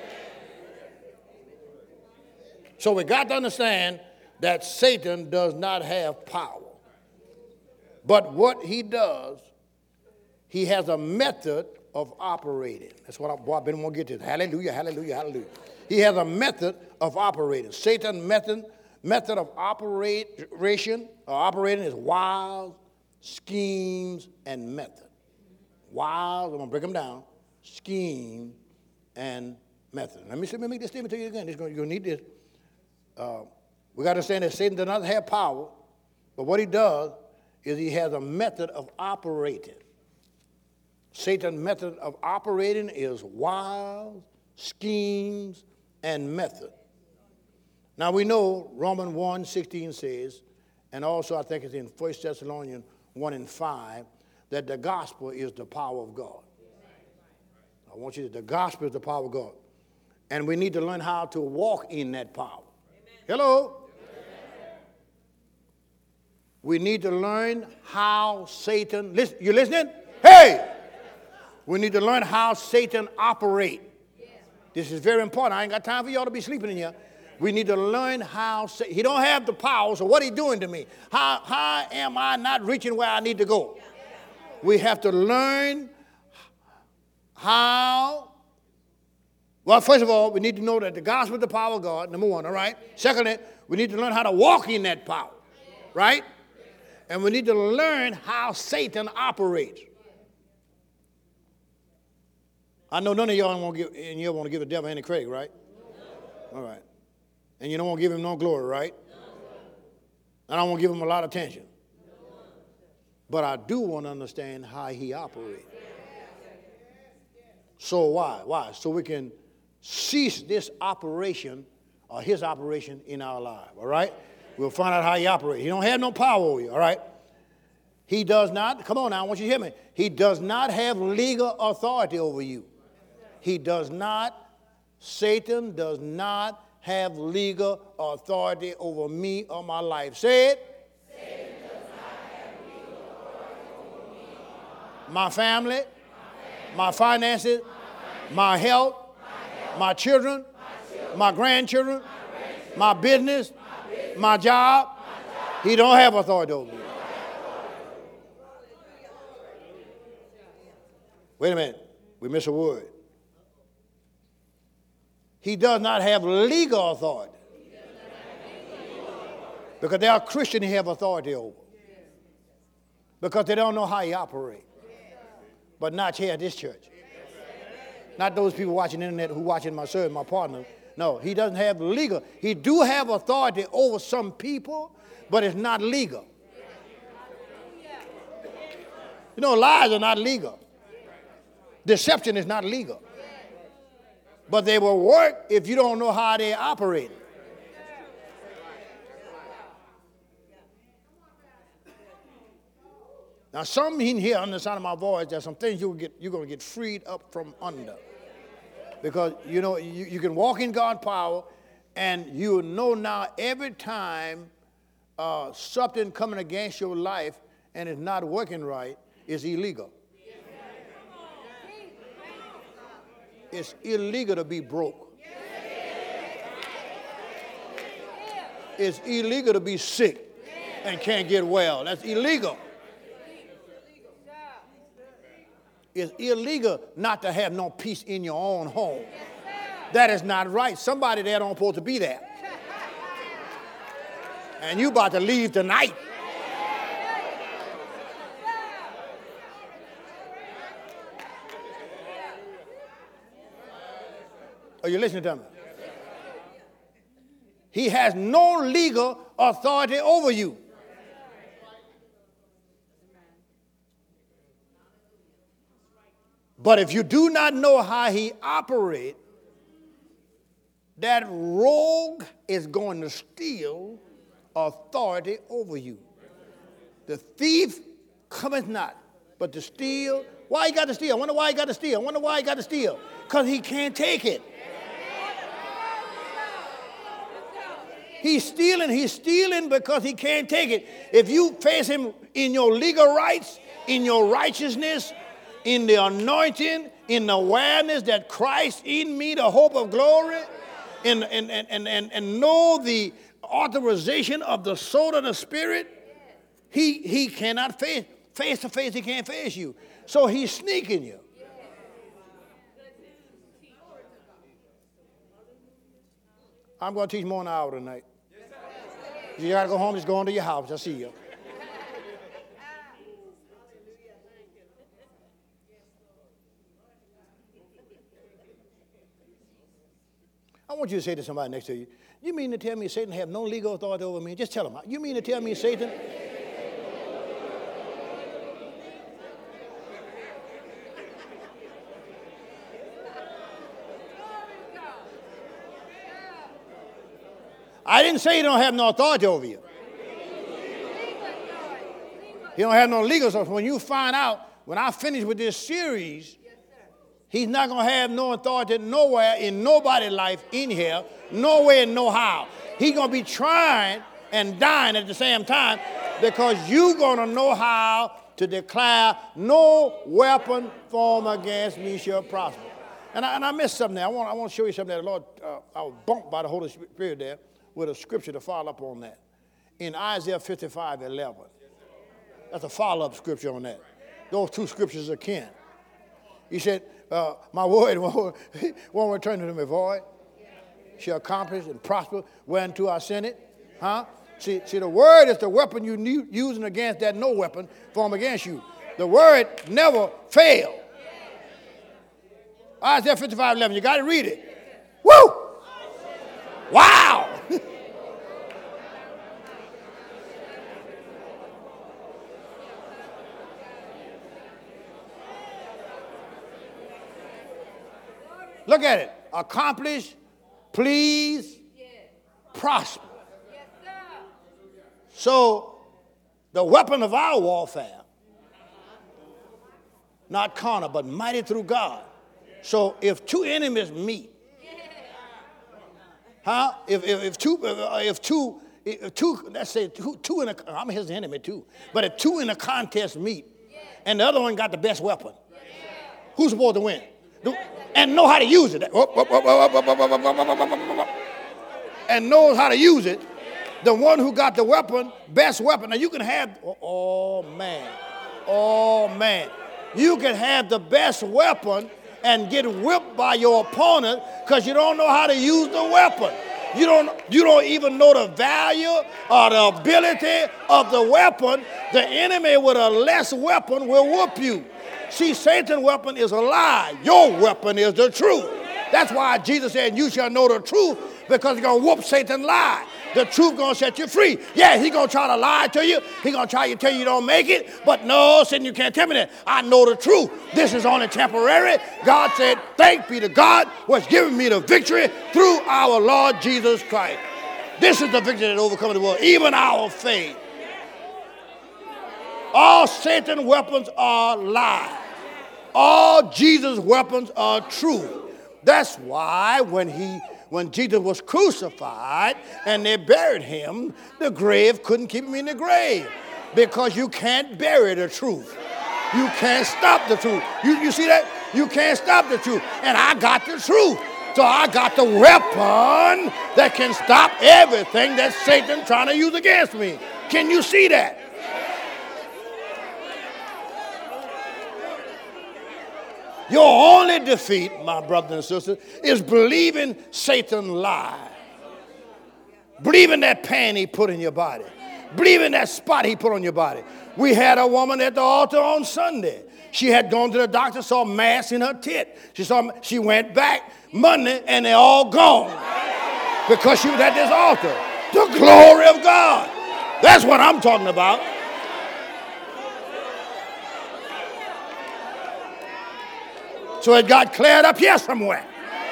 So we got to understand that Satan does not have power. But what he does, he has a method of operating. That's what I, boy, I've been want to get to. Hallelujah, hallelujah, hallelujah. He has a method of operating. Satan's method, method of operation or operating is wild, schemes, and method. Wiles, I'm going to break them down. Scheme and method. Let me, let me make this statement to you again. You're going to need this. Uh, we got to understand that Satan does not have power, but what he does is he has a method of operating. Satan's method of operating is wiles, schemes, and method. Now we know Romans one sixteen says, and also I think it's in First Thessalonians one and five, that the gospel is the power of God. I want you to, the gospel is the power of God. And we need to learn how to walk in that power. Amen. Hello? Amen. We need to learn how Satan, listen, you listening? Hey! We need to learn how Satan operates. This is very important. I ain't got time for y'all to be sleeping in here. We need to learn how, he don't have the power, so what he doing to me? How, how am I not reaching where I need to go? We have to learn how, well, first of all, we need to know that the gospel is the power of God, number one, all right? Secondly, we need to learn how to walk in that power, right? And we need to learn how Satan operates. I know none of y'all want to give, and you want to give the devil any credit, right? All right. And you don't want to give him no glory, right? I don't want to give him a lot of attention. But I do want to understand how he operates. So why? Why? So we can cease this operation or his operation in our life, all right? We'll find out how he operates. He don't have no power over you, all right? He does not, come on now, I want you to hear me. He does not have legal authority over you. He does not, Satan does not have legal authority over me or my life. Say it. Satan does not have legal authority over me or my, my family, my, family, my finances, my, my health, my, health, my, children, my children, my grandchildren, my, grandchildren, my, business, my business, my job. My job. He don't have authority over me. Wait a minute. We missed a word. He does not have legal authority. Because they are Christians he have authority over. Because they don't know how he operates. But not here at this church. Not those people watching the internet who watching my sermon, my partner. No, he doesn't have legal. He do have authority over some people, but it's not legal. You know, lies are not legal. Deception is not legal. But they will work if you don't know how they operate. Now, some in here on the sound of my voice, there's some things you'll get, you're going to get freed up from under. Because, you know, you, you can walk in God's power, and you know now every time uh, something coming against your life and it's not working right, is illegal. It's illegal to be broke. It's illegal to be sick and can't get well. That's illegal. It's illegal not to have no peace in your own home. That is not right. Somebody there don't supposed to be there. And you about to leave tonight. Are you listening to me? He has no legal authority over you. But if you do not know how he operates, that rogue is going to steal authority over you. The thief cometh not, but to steal. Why he got to steal? I wonder why he got to steal. I wonder why he got to steal. Because he can't take it. He's stealing, he's stealing because he can't take it. If you face him in your legal rights, in your righteousness, in the anointing, in the awareness that Christ in me, the hope of glory, and, and, and, and, and, and know the authorization of the soul of the Spirit, he, he cannot face, face to face, he can't face you. So he's sneaking you. I'm going to teach more than an hour tonight. You got to go home, just go on to your house. I'll see you. I want you to say to somebody next to you, you mean to tell me Satan have no legal authority over me? Just tell him. You mean to tell me Satan? I didn't say he don't have no authority over you. He don't have no legal authority. When you find out, when I finish with this series, he's not going to have no authority nowhere in nobody's life in here, nowhere, no how. He's going to be trying and dying at the same time because you're going to know how to declare no weapon formed against me shall prosper. And I, and I missed something there. I want, I want to show you something that the Lord, uh, I was bumped by the Holy Spirit there with a scripture to follow up on that. In Isaiah fifty-five eleven. That's a follow-up scripture on that. Those two scriptures are kin. He said, uh, my word won't, won't return to me void. Shall accomplish and prosper whereunto I sent it. Huh? See, see, the word is the weapon you're using against that no weapon formed against you. The word never failed. Isaiah fifty-five eleven. You got to read it. Woo! Wow! Look at it. Accomplish, please, prosper. So, the weapon of our warfare, not carnal, but mighty through God. So, if two enemies meet, huh? If if, if two, if two, if two, let's say two, two in a, I'm his enemy too. But if two in a contest meet, and the other one got the best weapon, who's supposed to win? And know how to use it. And knows how to use it. The one who got the weapon, best weapon. Now you can have, oh, oh man, oh man. You can have the best weapon and get whipped by your opponent because you don't know how to use the weapon. You don't, you don't even know the value or the ability of the weapon. The enemy with a less weapon will whoop you. See, Satan's weapon is a lie. Your weapon is the truth. That's why Jesus said, you shall know the truth, because he's going to whoop Satan's lie. The truth going to set you free. Yeah, he's going to try to lie to you. He's going to try to tell you you don't make it. But no, Satan, you can't tell me that. I know the truth. This is only temporary. God said, thanks be to God who has given me the victory through our Lord Jesus Christ. This is the victory that overcomes the world, even our faith. All Satan's weapons are lies. All Jesus' weapons are true. That's why when he, when Jesus was crucified and they buried him, the grave couldn't keep him in the grave, because you can't bury the truth. You can't stop the truth. You, you see that? You can't stop the truth. And I got the truth. So I got the weapon that can stop everything that Satan's trying to use against me. Can you see that? Your only defeat, my brothers and sisters, is believing Satan's lie. Believing that pain he put in your body. Believing that spot he put on your body. We had a woman at the altar on Sunday. She had gone to the doctor, saw mass in her tit. She saw, she went back Monday, and they're all gone because she was at this altar. The glory of God. That's what I'm talking about. So it got cleared up here somewhere.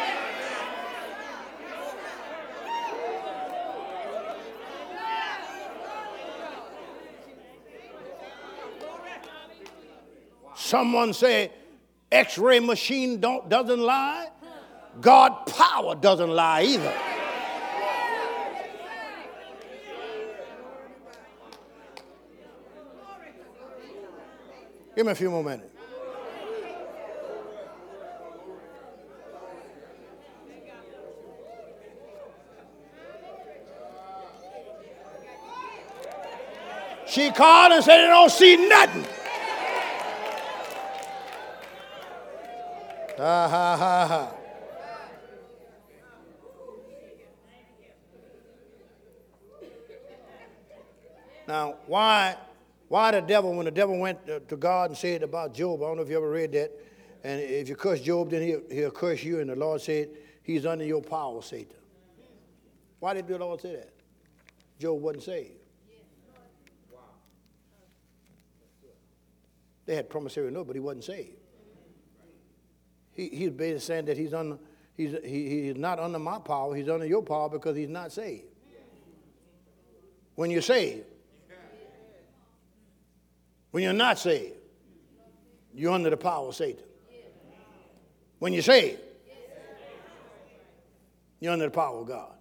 Someone say, X-ray machine don't, doesn't lie. God power doesn't lie either. Give me a few more minutes. She called and said, they don't see nothing. Ha, ha, ha, ha. Now, why, why the devil, when the devil went to, to God and said about Job, I don't know if you ever read that, and if you curse Job, then he'll, he'll curse you, and the Lord said, he's under your power, Satan. Why did the Lord say that? Job wasn't saved. They had promissory note, but he wasn't saved. He, he's basically saying that he's, under, he's, he, he's not under my power, he's under your power because he's not saved. When you're saved, when you're not saved, you're under the power of Satan. When you're saved, you're under the power of God.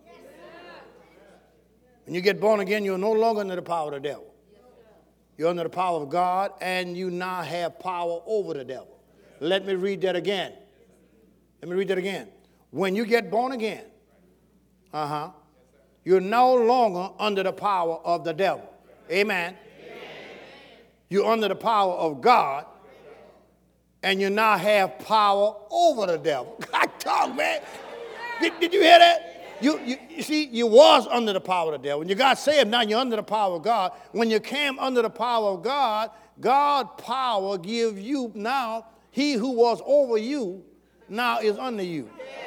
When you get born again, you're no longer under the power of the devil. You're under the power of God, and you now have power over the devil. Let me read that again. Let me read that again. When you get born again, uh-huh, you're no longer under the power of the devil. Amen. Amen. You're under the power of God, and you now have power over the devil. God talk, man. Did, did you hear that? You, you, you see, you was under the power of the devil. When you got saved, now you're under the power of God. When you came under the power of God, God's power give you now, he who was over you now is under you.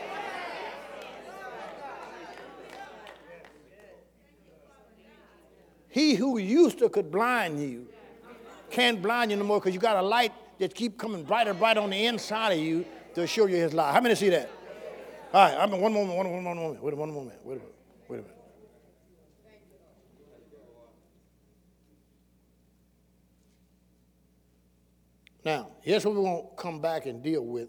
He who used to could blind you can't blind you no more because you got a light that keep coming brighter and brighter on the inside of you to show you his light. How many see that? All right, I mean, one moment, one, one, one moment, wait a one moment, wait a minute, wait a minute. Now, here's what we're going to come back and deal with.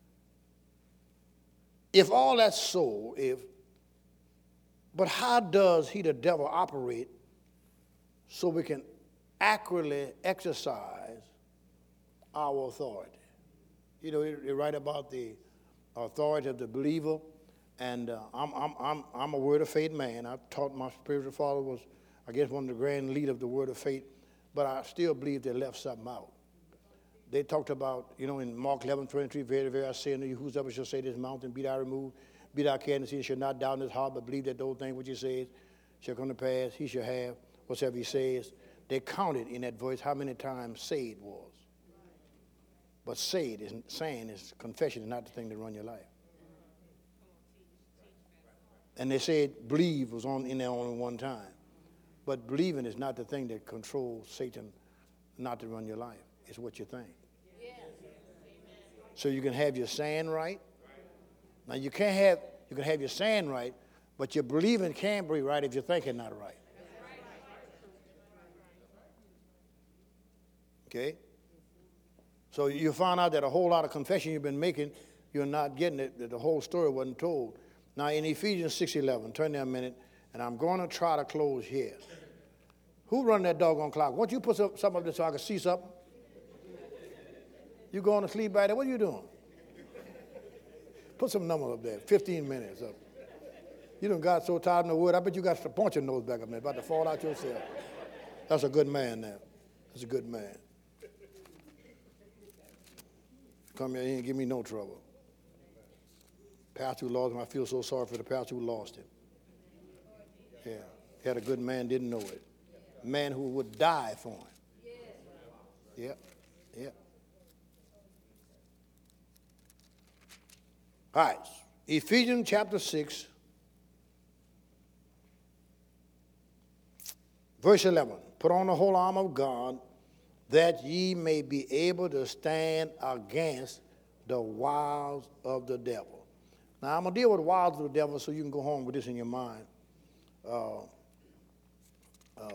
If all that's so, if, but how does he, the devil, operate so we can accurately exercise our authority? You know, they write about the authority of the believer, and uh, I'm, I'm, I'm, I'm a word of faith man. I've taught my spiritual father was, I guess, one of the grand leaders of the word of faith, but I still believe they left something out. They talked about, you know, in Mark eleven twenty-three, very, very, I say unto you, whosoever shall say this mountain, be thou removed, be thou cast into the sea, shall not doubt in his heart, but believe that those things which he says shall come to pass, he shall have whatsoever he says. They counted in that verse how many times said was. But said is saying is confession is not the thing to run your life. And they said believe was on in there only one time. But believing is not the thing that controls Satan not to run your life. It's what you think. So you can have your saying right. Now you can't have you can have your saying right, but your believing can't be right if your thinking not right. Okay? So you find out that a whole lot of confession you've been making, you're not getting it, that the whole story wasn't told. Now in Ephesians six eleven, turn there a minute, and I'm going to try to close here. Who run that doggone clock? Why don't you put some, something up there so I can see something? You going to sleep by there? What are you doing? Put some number up there, fifteen minutes up. You done got so tired in the wood, I bet you got to point your nose back up there, about to fall out yourself. That's a good man there. That's a good man. Come here, he ain't give me no trouble. Pastor who lost him, I feel so sorry for the pastor who lost him. Yeah, he had a good man, didn't know it. A man who would die for him. Yeah, yeah. All right, Ephesians chapter six, verse eleven. Put on the whole armor of God, that ye may be able to stand against the wiles of the devil. Now, I'm going to deal with the wiles of the devil so you can go home with this in your mind. Uh, uh,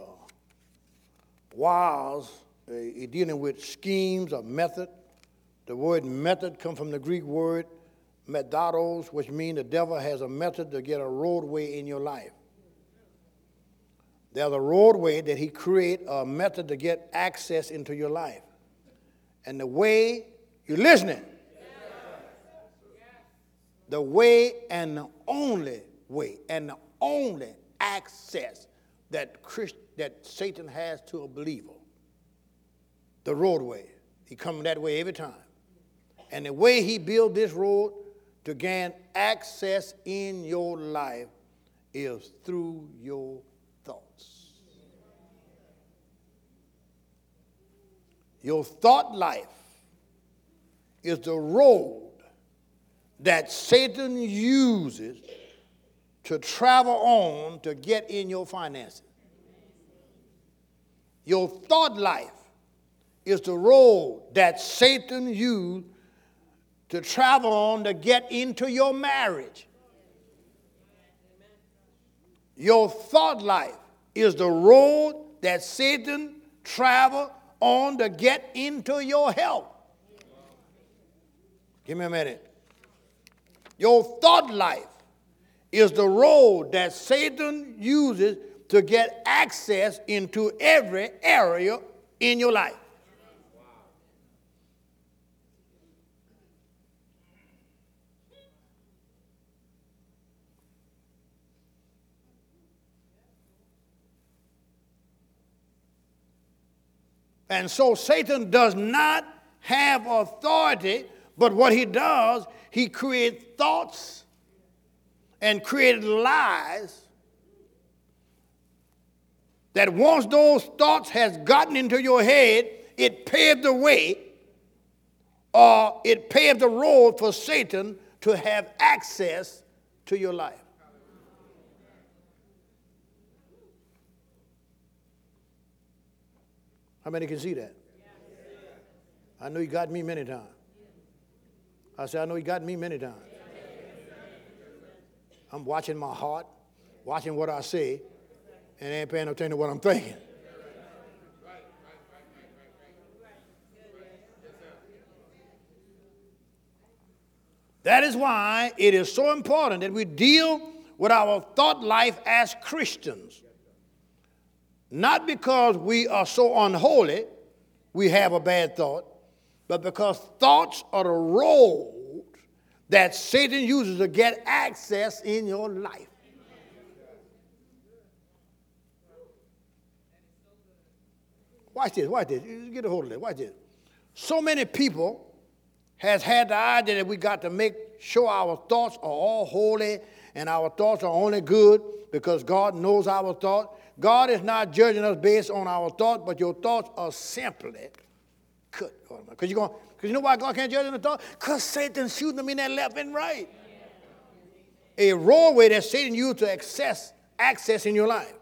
wiles, uh, dealing with schemes or method. The word method comes from the Greek word methodos, which means the devil has a method to get a roadway in your life. There's a roadway that he creates, a method to get access into your life. And the way, you're listening? The way and the only way and the only access that Christ, that Satan has to a believer, the roadway. He comes that way every time. And the way he built this road to gain access in your life is through your thoughts. Your thought life is the road that Satan uses to travel on to get in your finances. Your thought life is the road that Satan used to travel on to get into your marriage. Your thought life is the road that Satan traveled on to get into your health. Give me a minute. Your thought life is the road that Satan uses to get access into every area in your life. And so Satan does not have authority, but what he does, he creates thoughts and created lies that once those thoughts has gotten into your head, it paved the way or it paved the road for Satan to have access to your life. How many can see that? I know he got me many times. I said, I know he got me many times. I'm watching my heart, watching what I say, and ain't paying no attention to what I'm thinking. That is why it is so important that we deal with our thought life as Christians. Not because we are so unholy, we have a bad thought, but because thoughts are the road that Satan uses to get access in your life. Watch this, watch this. Get a hold of this, watch this. So many people has had the idea that we got to make sure our thoughts are all holy and our thoughts are only good because God knows our thoughts. God is not judging us based on our thoughts, but your thoughts are simply good. Because you're going, because you know why God can't judge in the thought? Because Satan's shooting them in that left and right. A roadway that Satan used to access access in your life.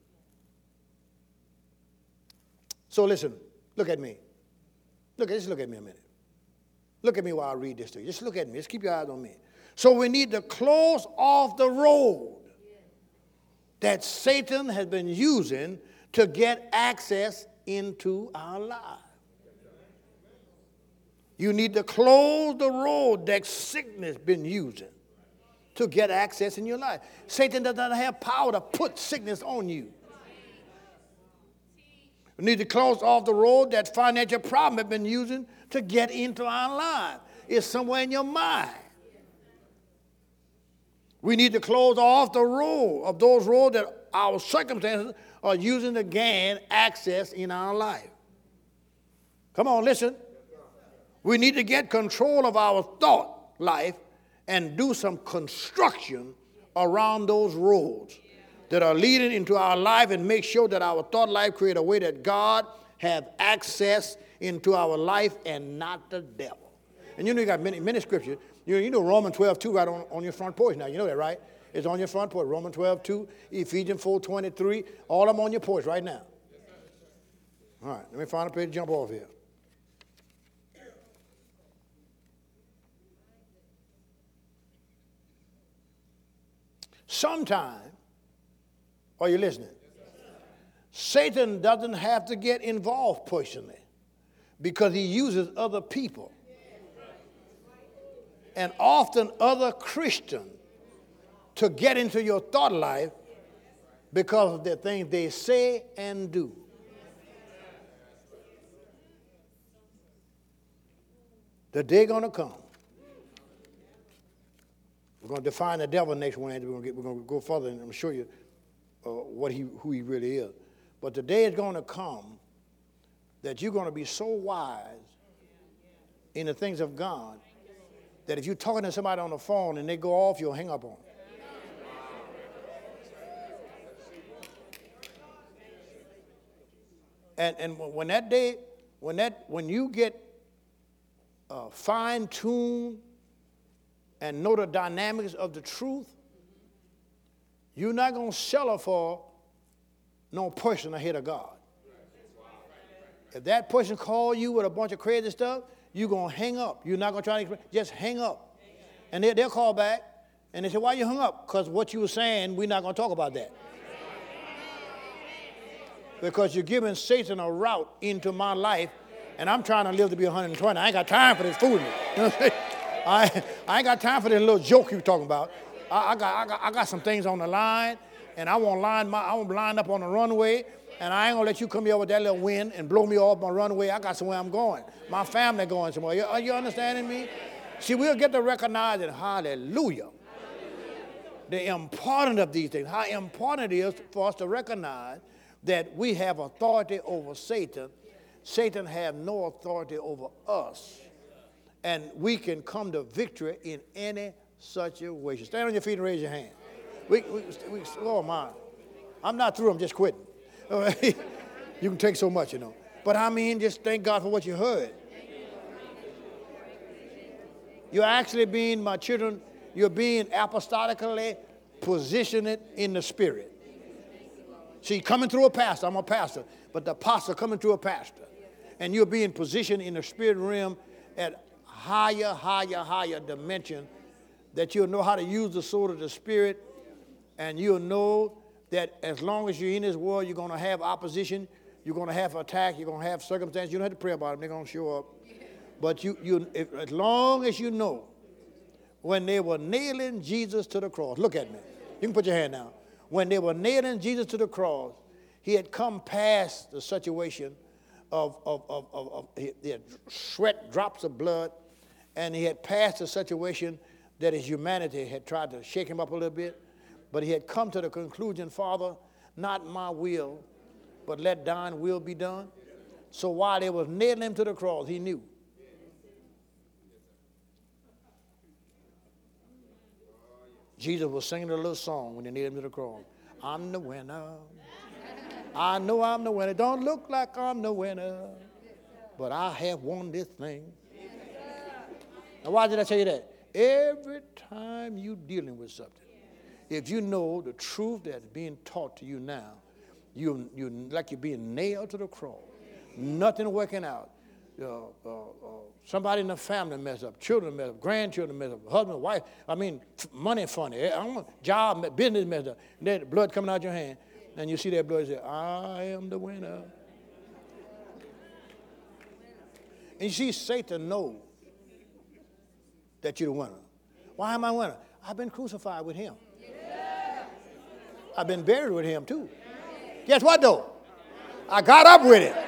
So listen, look at me. Look, just look at me a minute. Look at me while I read this to you. Just look at me. Just keep your eyes on me. So we need to close off the road that Satan has been using to get access into our lives. You need to close the road that sickness has been using to get access in your life. Satan does not have power to put sickness on you. You need to close off the road that financial problem has been using to get into our lives. It's somewhere in your mind. We need to close off the road of those roads that our circumstances are using to gain access in our life. Come on, listen. We need to get control of our thought life and do some construction around those roads that are leading into our life and make sure that our thought life create a way that God have access into our life and not the devil. And you know you got many, many scriptures. You know, you know Romans twelve two right on, on your front porch now. You know that, right? It's on your front porch. Romans twelve two, Ephesians four twenty-three. All of them on your porch right now. All right, let me find a page to jump off here. Sometime, are you listening? Satan doesn't have to get involved personally because he uses other people. And often other Christians to get into your thought life because of the things they say and do. The day going to come. We're going to define the devil next Wednesday. We're going to, get, we're going to go further and I'm show you uh, what he, who he really is. But the day is going to come that you're going to be so wise in the things of God that if you're talking to somebody on the phone and they go off, you'll hang up on them. And, and when that day, when that, when you get uh, fine-tuned and know the dynamics of the truth, you're not going to settle for no person ahead of God. If that person call you with a bunch of crazy stuff, you're going to hang up. You're not going to try to just hang up. And they, they'll call back, and they say, why you hung up? Because what you were saying, we're not going to talk about that. Because you're giving Satan a route into my life, and I'm trying to live to be one hundred twenty. I ain't got time for this fooling. You know what I'm saying? I, I ain't got time for this little joke you're talking about. I, I, got, I, got, I got some things on the line, and I want line my I want to line up on the runway, and I ain't gonna let you come here with that little wind and blow me off my runway. I got somewhere I'm going. My family going somewhere. You, are you understanding me? See, we'll get to recognize it. Hallelujah. The importance of these things. How important it is for us to recognize that we have authority over Satan. Satan has no authority over us. And we can come to victory in any situation. Stand on your feet and raise your hand. We, we, we, oh, my. I'm not through. I'm just quitting. All right? You can take so much, you know. But I mean, just thank God for what you heard. You're actually being, my children, you're being apostolically positioned in the spirit. See, coming through a pastor, I'm a pastor, but the apostle coming through a pastor. And you're being positioned in the spirit realm at higher, higher, higher dimension, that you'll know how to use the sword of the spirit, and you'll know that as long as you're in this world, you're going to have opposition, you're going to have attack, you're going to have circumstances. You don't have to pray about them. They're going to show up. But you, you, if, as long as you know, when they were nailing Jesus to the cross, look at me. You can put your hand down. When they were nailing Jesus to the cross, he had come past the situation of, of, of, of, of he had sweat drops of blood, and he had passed the situation that his humanity had tried to shake him up a little bit. But he had come to the conclusion, Father, not my will, but let thine will be done. So while they was nailing him to the cross, he knew. Jesus was singing a little song when they nailed him to the cross. I'm the winner. I know I'm the winner. Don't look like I'm the winner, but I have won this thing. Now, why did I tell you that? Every time you're dealing with something, if you know the truth that's being taught to you now, you you like you're being nailed to the cross. Nothing working out. Uh, uh, uh, somebody in the family mess up, children mess up, grandchildren mess up, husband, wife. I mean, f- money funny. I don't want job, business mess up. Then blood coming out your hand, and you see that blood and say, I am the winner. And you see, Satan knows that you're the winner. Why am I a winner? I've been crucified with him. I've been buried with him too. Guess what though? I got up with him.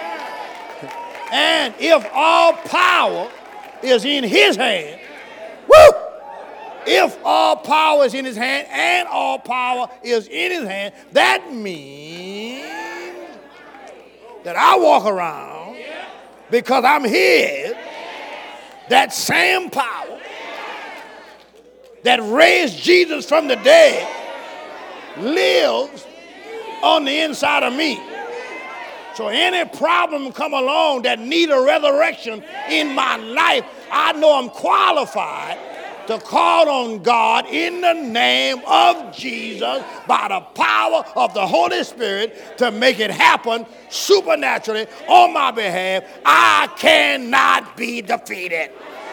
And if all power is in his hand, woo! If all power is in his hand and all power is in his hand, that means that I walk around because I'm his, that same power that raised Jesus from the dead lives on the inside of me. So any problem come along that need a resurrection in my life, I know I'm qualified to call on God in the name of Jesus by the power of the Holy Spirit to make it happen supernaturally on my behalf. I cannot be defeated.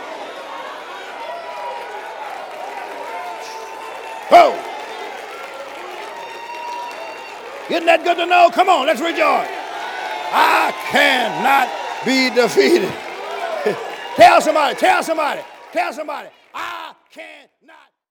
Oh. Isn't that good to know? Come on, let's rejoice. I cannot be defeated. Tell somebody, tell somebody, tell somebody, I cannot